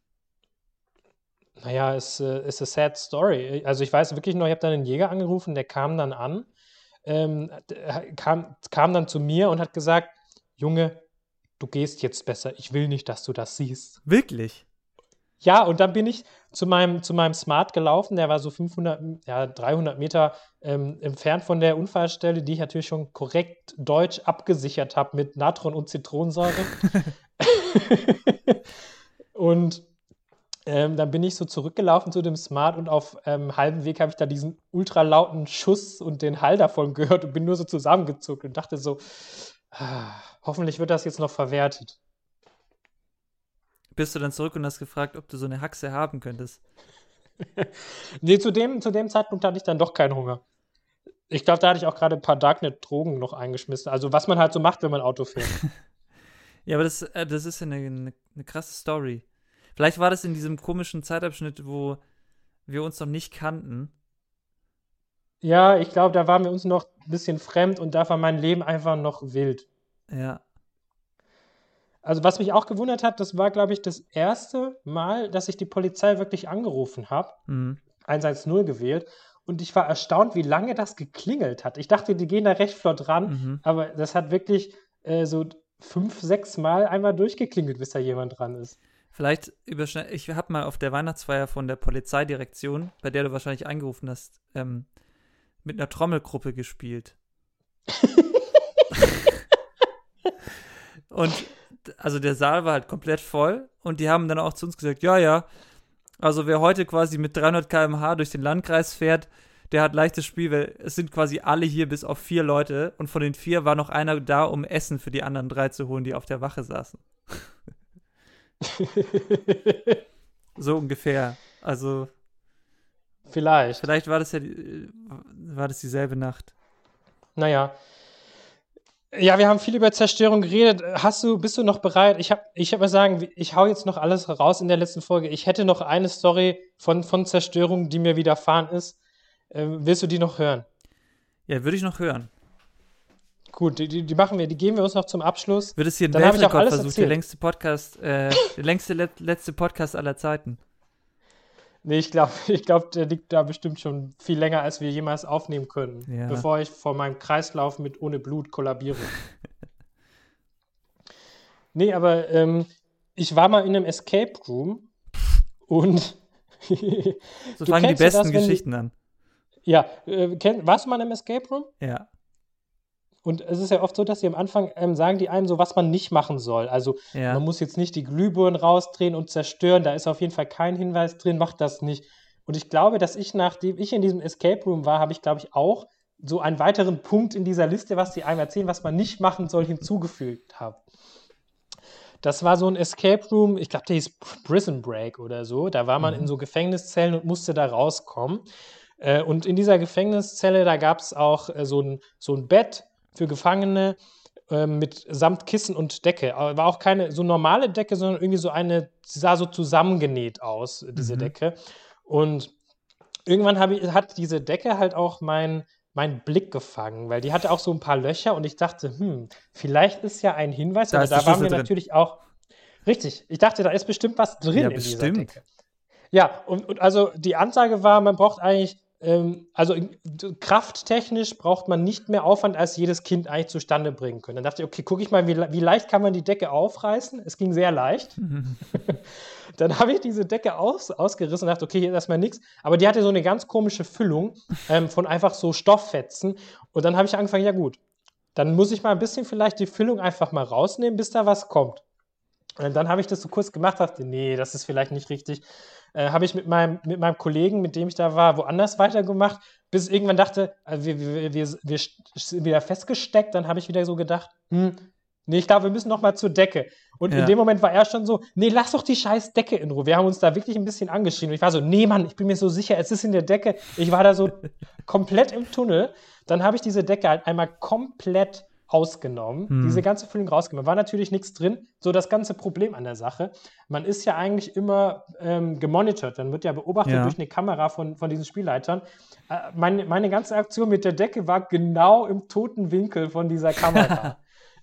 Naja, es äh, ist a sad story. Also ich weiß wirklich noch, ich habe dann einen Jäger angerufen, der kam dann an, ähm, der kam, kam dann zu mir und hat gesagt, Junge, du gehst jetzt besser. Ich will nicht, dass du das siehst. Wirklich? Ja, und dann bin ich zu meinem, zu meinem Smart gelaufen. Der war so fünfhundert, ja, dreihundert Meter ähm, entfernt von der Unfallstelle, die ich natürlich schon korrekt deutsch abgesichert habe mit Natron und Zitronensäure. Und ähm, dann bin ich so zurückgelaufen zu dem Smart und auf ähm, halbem Weg habe ich da diesen ultralauten Schuss und den Hall davon gehört und bin nur so zusammengezuckt und dachte so, ah, hoffentlich wird das jetzt noch verwertet. Bist du dann zurück und hast gefragt, ob du so eine Haxe haben könntest? Nee, zu dem, zu dem Zeitpunkt hatte ich dann doch keinen Hunger. Ich glaube, da hatte ich auch gerade ein paar Darknet-Drogen noch eingeschmissen. Also was man halt so macht, wenn man Auto fährt. Ja, aber das, äh, das ist ja eine, eine, eine krasse Story. Vielleicht war das in diesem komischen Zeitabschnitt, wo wir uns noch nicht kannten. Ja, ich glaube, da waren wir uns noch ein bisschen fremd und da war mein Leben einfach noch wild. Ja. Also was mich auch gewundert hat, das war, glaube ich, das erste Mal, dass ich die Polizei wirklich angerufen habe. Mhm. eins eins null gewählt. Und ich war erstaunt, wie lange das geklingelt hat. Ich dachte, die gehen da recht flott ran, Mhm. aber das hat wirklich äh, so fünf, sechs Mal einmal durchgeklingelt, bis da jemand dran ist. Vielleicht überschneid. Ich habe mal auf der Weihnachtsfeier von der Polizeidirektion, bei der du wahrscheinlich angerufen hast, ähm, mit einer Trommelgruppe gespielt. Und also der Saal war halt komplett voll und die haben dann auch zu uns gesagt, ja, ja, also wer heute quasi mit dreihundert Kilometer pro Stunde durch den Landkreis fährt, der hat leichtes Spiel, weil es sind quasi alle hier bis auf vier Leute und von den vier war noch einer da, um Essen für die anderen drei zu holen, die auf der Wache saßen. So ungefähr. Also Vielleicht. vielleicht war das ja die, war das dieselbe Nacht. Naja. Ja, wir haben viel über Zerstörung geredet. Hast du, bist du noch bereit? Ich habe, ich hab mal sagen, ich hau jetzt noch alles raus in der letzten Folge. Ich hätte noch eine Story von, von Zerstörung, die mir widerfahren ist. Ähm, willst du die noch hören? Ja, würde ich noch hören. Gut, die, die, die machen wir, die geben wir uns noch zum Abschluss. Wird es hier ein Dann hab ich auch alles Weltrekordversuch, der erzählt. längste Podcast, äh, der längste let, letzte Podcast aller Zeiten. Nee, ich glaube, ich glaub, der liegt da bestimmt schon viel länger, als wir jemals aufnehmen können, Ja. bevor ich vor meinem Kreislauf mit ohne Blut kollabiere. Nee, aber ähm, ich war mal in einem Escape Room und So Du fangen die kennst ja besten das, wenn die- Geschichten an. ja, äh, kenn, warst du mal in einem Escape Room? Ja. Und es ist ja oft so, dass sie am Anfang ähm, sagen die einem so, was man nicht machen soll. Also Ja. man muss jetzt nicht die Glühbirnen rausdrehen und zerstören. Da ist auf jeden Fall kein Hinweis drin, macht das nicht. Und ich glaube, dass ich, nachdem ich in diesem Escape Room war, habe ich, glaube ich, auch so einen weiteren Punkt in dieser Liste, was die einem erzählen, was man nicht machen soll, hinzugefügt habe. Das war so ein Escape Room, ich glaube, der hieß Prison Break oder so. Da war man Mhm. in so Gefängniszellen und musste da rauskommen. Äh, und in dieser Gefängniszelle, da gab es auch äh, so, ein, so ein Bett für Gefangene äh, mit samt Kissen und Decke. Aber war auch keine so normale Decke, sondern irgendwie so eine, sie sah so zusammengenäht aus, diese Mhm. Decke. Und irgendwann hab ich, hat diese Decke halt auch mein, mein Blick gefangen, weil die hatte auch so ein paar Löcher und ich dachte, hm, vielleicht ist ja ein Hinweis, Da oder ist der da war Schlüssel mir drin. natürlich auch, richtig, ich dachte, da ist bestimmt was drin Ja, in dieser bestimmt. Decke. Ja, und, und also die Ansage war, man braucht eigentlich, ähm, also in, d- krafttechnisch braucht man nicht mehr Aufwand, als jedes Kind eigentlich zustande bringen können. Dann dachte ich, okay, gucke ich mal, wie, le- wie leicht kann man die Decke aufreißen? Es ging sehr leicht. Mhm. Dann habe ich diese Decke aus, ausgerissen und dachte, okay, hier ist erstmal nichts. Aber die hatte so eine ganz komische Füllung ähm, von einfach so Stofffetzen. Und dann habe ich angefangen, ja gut, dann muss ich mal ein bisschen vielleicht die Füllung einfach mal rausnehmen, bis da was kommt. Und dann habe ich das so kurz gemacht, dachte, nee, das ist vielleicht nicht richtig. Äh, habe ich mit meinem, mit meinem Kollegen, mit dem ich da war, woanders weitergemacht, bis ich irgendwann dachte, also wir, wir, wir, wir sind wieder festgesteckt. Dann habe ich wieder so gedacht, hm, nee, ich glaube, wir müssen noch mal zur Decke. Und Ja. in dem Moment war er schon so, nee, lass doch die scheiß Decke in Ruhe. Wir haben uns da wirklich ein bisschen angeschrien. Und ich war so, nee, Mann, ich bin mir so sicher, es ist in der Decke. Ich war da so komplett im Tunnel. Dann habe ich diese Decke halt einmal komplett ausgenommen, Hm. diese ganze Füllung rausgenommen. War natürlich nichts drin. So das ganze Problem an der Sache. Man ist ja eigentlich immer ähm, gemonitort. Man wird ja beobachtet Ja. durch eine Kamera von, von diesen Spielleitern. Äh, meine, meine ganze Aktion mit der Decke war genau im toten Winkel von dieser Kamera.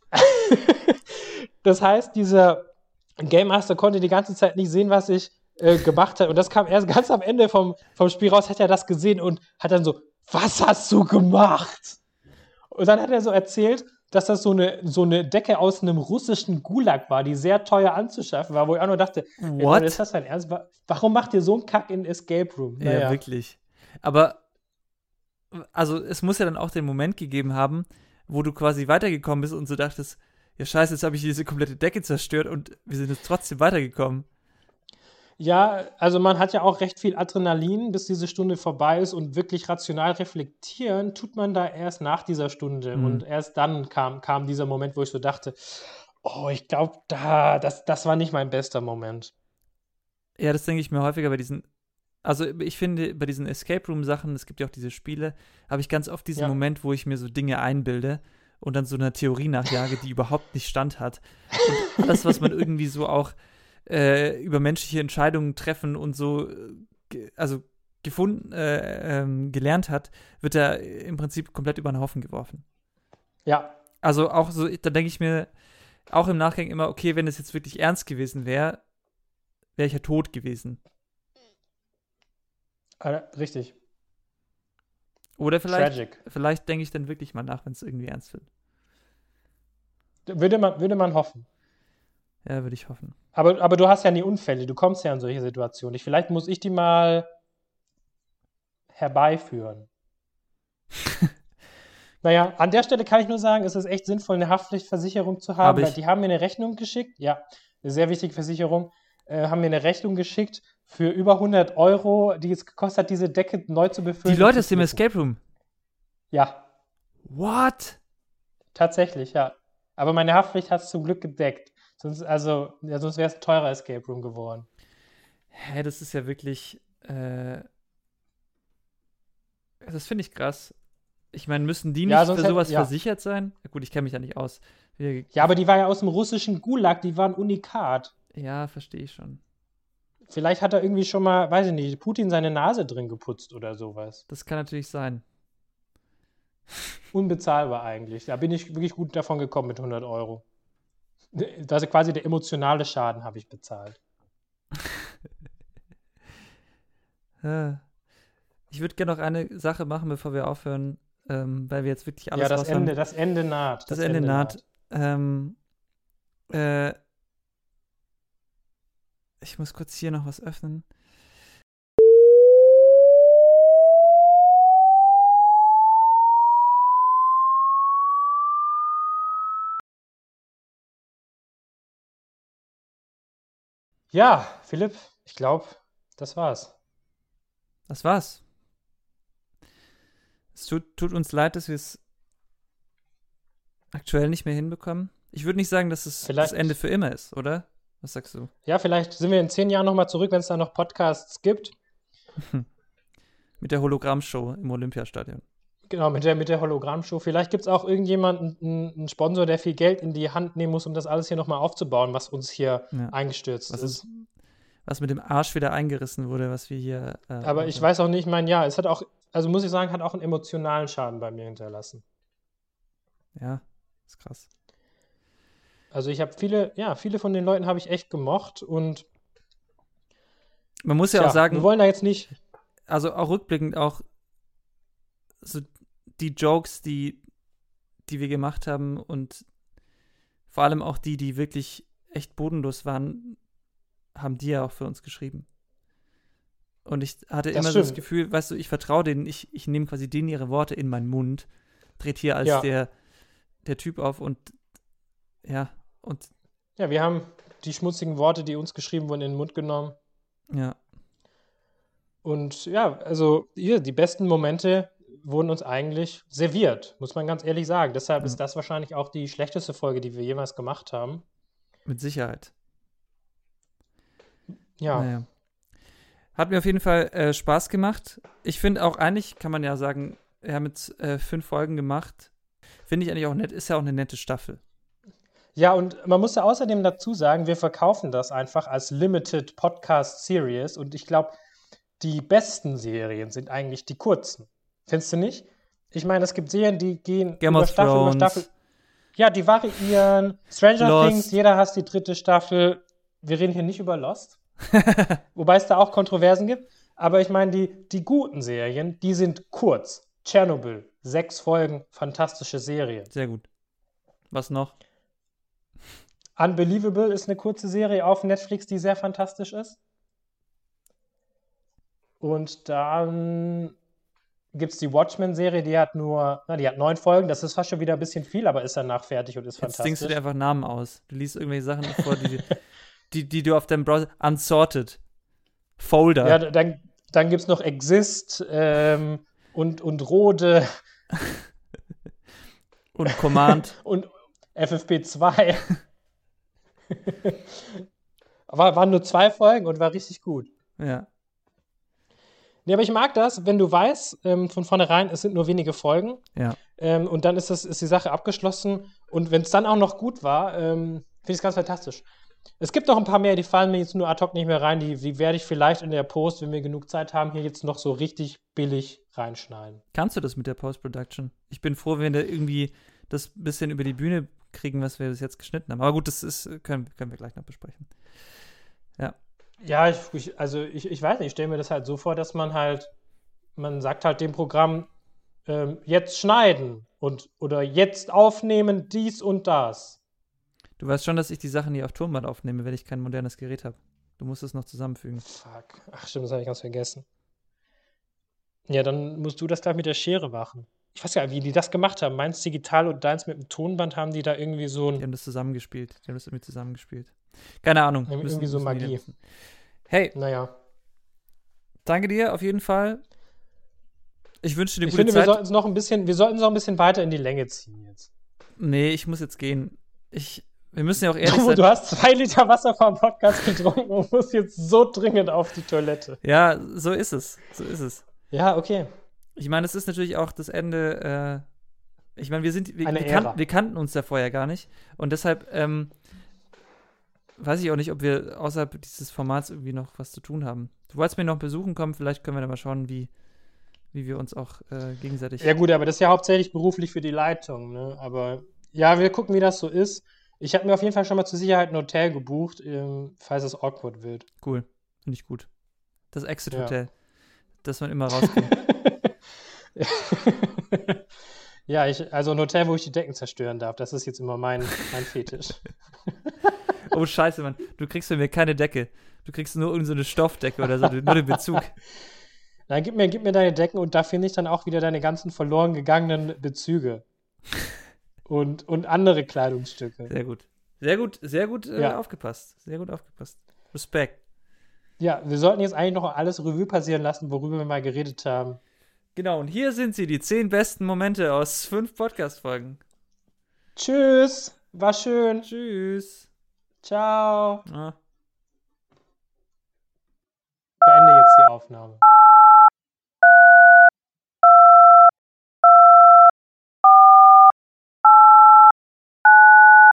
Das heißt, dieser Game Master konnte die ganze Zeit nicht sehen, was ich äh, gemacht habe. Und das kam erst ganz am Ende vom, vom Spiel raus, hat er das gesehen und hat dann so, was hast du gemacht? Und dann hat er so erzählt, dass das so eine, so eine Decke aus einem russischen Gulag war, die sehr teuer anzuschaffen war, wo ich auch nur dachte, ey, What? Leute, ist das dein Ernst? Wa- Warum macht ihr so einen Kack in Escape Room? Ja, wirklich. Aber, also, es muss ja dann auch den Moment gegeben haben, wo du quasi weitergekommen bist und so dachtest, ja, scheiße, jetzt habe ich diese komplette Decke zerstört und wir sind jetzt trotzdem weitergekommen. Ja, also man hat ja auch recht viel Adrenalin, bis diese Stunde vorbei ist und wirklich rational reflektieren tut man da erst nach dieser Stunde. Mhm. Und erst dann kam, kam dieser Moment, wo ich so dachte, oh, ich glaube, da, das, das war nicht mein bester Moment. Ja, das denke ich mir häufiger bei diesen, also ich finde, bei diesen Escape Room-Sachen, es gibt ja auch diese Spiele, habe ich ganz oft diesen Ja. Moment, wo ich mir so Dinge einbilde und dann so einer Theorie nachjage, die überhaupt nicht standhat. Und alles, was man irgendwie so auch äh, über menschliche Entscheidungen treffen und so, äh, ge- also gefunden, äh, ähm, gelernt hat, wird da im Prinzip komplett über den Haufen geworfen. Ja, Also auch so, da denke ich mir auch im Nachgang immer, okay, wenn es jetzt wirklich ernst gewesen wäre, wäre ich ja tot gewesen. äh, richtig. Oder vielleicht, Tragic. vielleicht denke ich dann wirklich mal nach, wenn es irgendwie ernst wird. Würde man, würde man hoffen. Ja, würde ich hoffen. Aber, aber du hast ja nie Unfälle, du kommst ja in solche Situationen. Ich, vielleicht muss ich die mal herbeiführen. Naja, an der Stelle kann ich nur sagen, es ist echt sinnvoll, eine Haftpflichtversicherung zu haben, Hab ich. weil die haben mir eine Rechnung geschickt. Ja, eine sehr wichtige Versicherung. äh, haben mir eine Rechnung geschickt für über hundert Euro, die es gekostet hat, diese Decke neu zu befüllen. Die Leute und aus zu dem flicken. Escape Room. Ja, What? tatsächlich, ja. Aber meine Haftpflicht hat es zum Glück gedeckt. Sonst, also, ja, sonst wäre es ein teurer Escape Room geworden. Hä, das ist ja wirklich, äh, das finde ich krass. Ich meine, müssen die nicht Ja, sonst für hätte- sowas ja. versichert sein? Gut, ich kenne mich ja nicht aus. Wir, Ja, aber die war ja aus dem russischen Gulag, die waren Unikat. ja, verstehe ich schon. Vielleicht hat er irgendwie schon mal, weiß ich nicht, Putin seine Nase drin geputzt oder sowas. Das kann natürlich sein. Unbezahlbar eigentlich. Da bin ich wirklich gut davon gekommen mit hundert Euro. Das ist quasi der emotionale Schaden, habe ich bezahlt. Äh, Ich würde gerne noch eine Sache machen, bevor wir aufhören, ähm, weil wir jetzt wirklich alles Ja, das raus haben. Ende, das Ende naht. Das Ende naht. Ähm, äh, ich muss kurz hier noch was öffnen. Ja, Philipp, ich glaube, das war's. Das war's. Es tut, tut uns leid, dass wir es aktuell nicht mehr hinbekommen. Ich würde nicht sagen, dass es Vielleicht- das Ende für immer ist, oder? Was sagst du? Ja, vielleicht sind wir in zehn Jahren nochmal zurück, wenn es da noch Podcasts gibt. Mit der Hologrammshow im Olympiastadion. Genau, mit der, mit der Hologrammshow. Vielleicht gibt es auch irgendjemanden, einen, einen Sponsor, der viel Geld in die Hand nehmen muss, um das alles hier nochmal aufzubauen, was uns hier Ja. eingestürzt Was, ist. ist, was mit dem Arsch wieder eingerissen wurde, was wir hier. Äh, Aber ich machen. weiß auch nicht, mein ja, es hat auch, also muss ich sagen, hat auch einen emotionalen Schaden bei mir hinterlassen. Ja, ist krass. Also ich habe viele, ja, viele von den Leuten habe ich echt gemocht und Man muss ja tja, auch sagen, wir wollen da jetzt nicht, also auch rückblickend auch so die Jokes, die, die wir gemacht haben und vor allem auch die, die wirklich echt bodenlos waren, haben die ja auch für uns geschrieben. Und ich hatte Das immer so das stimmt. Gefühl, weißt du, ich vertraue denen, ich, ich nehme quasi denen ihre Worte in meinen Mund, trete hier als Ja. der, der Typ auf und ja, und ja, wir haben die schmutzigen Worte, die uns geschrieben wurden, in den Mund genommen. ja, Und ja, also hier, die besten Momente wurden uns eigentlich serviert, muss man ganz ehrlich sagen. Deshalb Ja. ist das wahrscheinlich auch die schlechteste Folge, die wir jemals gemacht haben. mit Sicherheit. Ja, Naja. Hat mir auf jeden Fall äh, Spaß gemacht. Ich finde auch eigentlich, kann man ja sagen, wir haben jetzt äh, fünf Folgen gemacht. Finde ich eigentlich auch nett, ist ja auch eine nette Staffel. ja, und man muss ja außerdem dazu sagen, wir verkaufen das einfach als Limited Podcast Series und ich glaube, die besten Serien sind eigentlich die kurzen. Findest du nicht? Ich meine, es gibt Serien, die gehen Game über of Staffel über Thrones. Staffel. Ja, die variieren. Stranger Lost. Things, jeder hasst die dritte Staffel. Wir reden hier nicht über Lost. Wobei es da auch Kontroversen gibt. Aber ich meine, die, die guten Serien, die sind kurz. Tschernobyl, sechs Folgen, fantastische Serie. Sehr gut. Was noch? Unbelievable ist eine kurze Serie auf Netflix, die sehr fantastisch ist. Und dann gibt es die Watchmen-Serie, die hat nur, na, die hat neun Folgen, das ist fast schon wieder ein bisschen viel, aber ist danach fertig und ist Jetzt denkst du fantastisch. dir einfach Namen aus. Du liest irgendwelche Sachen vor, die, die, die du auf deinem Browser. Unsorted. Folder. Ja, dann, dann gibt es noch Exist ähm, und, und Rode Und Command. und F F P zwei. Aber waren nur zwei Folgen und war richtig gut. Ja. Nee, aber ich mag das, wenn du weißt, ähm, von vornherein, es sind nur wenige Folgen. Ja. Ähm, und dann ist, das, ist die Sache abgeschlossen. Und wenn es dann auch noch gut war, ähm, finde ich es ganz fantastisch. Es gibt noch ein paar mehr, die fallen mir jetzt nur ad hoc nicht mehr rein. Die, die werde ich vielleicht in der Post, wenn wir genug Zeit haben, hier jetzt noch so richtig billig reinschneiden. Kannst du das mit der Post-Production? Ich bin froh, wenn wir irgendwie das bisschen über die Bühne kriegen, was wir bis jetzt geschnitten haben. Aber gut, das ist, können, können wir gleich noch besprechen. Ja. Ja, ich, ich, also ich, ich weiß nicht, ich stelle mir das halt so vor, dass man halt, man sagt halt dem Programm, ähm, jetzt schneiden und oder jetzt aufnehmen, dies und das. Du weißt schon, dass ich die Sachen hier auf Tonband aufnehme, wenn ich kein modernes Gerät habe. Du musst es noch zusammenfügen. Fuck. Ach stimmt, das habe ich ganz vergessen. Ja, dann musst du das gleich mit der Schere machen. Ich weiß gar nicht, wie die das gemacht haben. Meins digital und deins mit dem Tonband haben die da irgendwie so Die ein. haben das zusammengespielt. Die haben das irgendwie zusammengespielt. Keine Ahnung. Irgendwie müssen- so müssen wir Magie. wissen. Hey, Naja. danke dir auf jeden Fall. Ich wünsche dir eine Ich gute finde, wir Zeit. sollten es noch ein bisschen, wir sollten es noch ein bisschen weiter in die Länge ziehen jetzt. Nee, ich muss jetzt gehen. Ich, wir müssen ja auch ehrlich Du, sein. du hast zwei Liter Wasser vor dem Podcast getrunken und musst jetzt so dringend auf die Toilette. Ja, so ist es. So ist es. Ja, okay. Ich meine, es ist natürlich auch das Ende. Äh, ich meine, wir sind, wir, Eine wir, Ära. kan wir kannten uns ja vorher gar nicht. Und deshalb ähm, weiß ich auch nicht, ob wir außerhalb dieses Formats irgendwie noch was zu tun haben. Du wolltest mich noch besuchen kommen, vielleicht können wir dann mal schauen, wie, wie wir uns auch äh, gegenseitig. Ja, gut, aber das ist ja hauptsächlich beruflich für die Leitung, ne? Aber ja, wir gucken, wie das so ist. Ich habe mir auf jeden Fall schon mal zur Sicherheit ein Hotel gebucht, ähm, falls es awkward wird. Cool. Finde ich gut. Das Ja. Exit-Hotel, dass man immer rauskommt. Ja, ich, also ein Hotel, wo ich die Decken zerstören darf. Das ist jetzt immer mein, mein Fetisch. Oh, scheiße, Mann. Du kriegst von mir keine Decke. Du kriegst nur irgendeine so eine Stoffdecke oder so, nur den Bezug. Dann gib mir, gib mir deine Decken und da finde ich dann auch wieder deine ganzen verloren gegangenen Bezüge. Und, und andere Kleidungsstücke. Sehr gut. Sehr gut, sehr gut äh, Ja. aufgepasst. Sehr gut aufgepasst. Respekt. Ja, wir sollten jetzt eigentlich noch alles Revue passieren lassen, worüber wir mal geredet haben. Genau, und hier sind sie, die zehn besten Momente aus fünf Podcast-Folgen. Tschüss, war schön. Tschüss. Ciao. Ah. Beende jetzt die Aufnahme.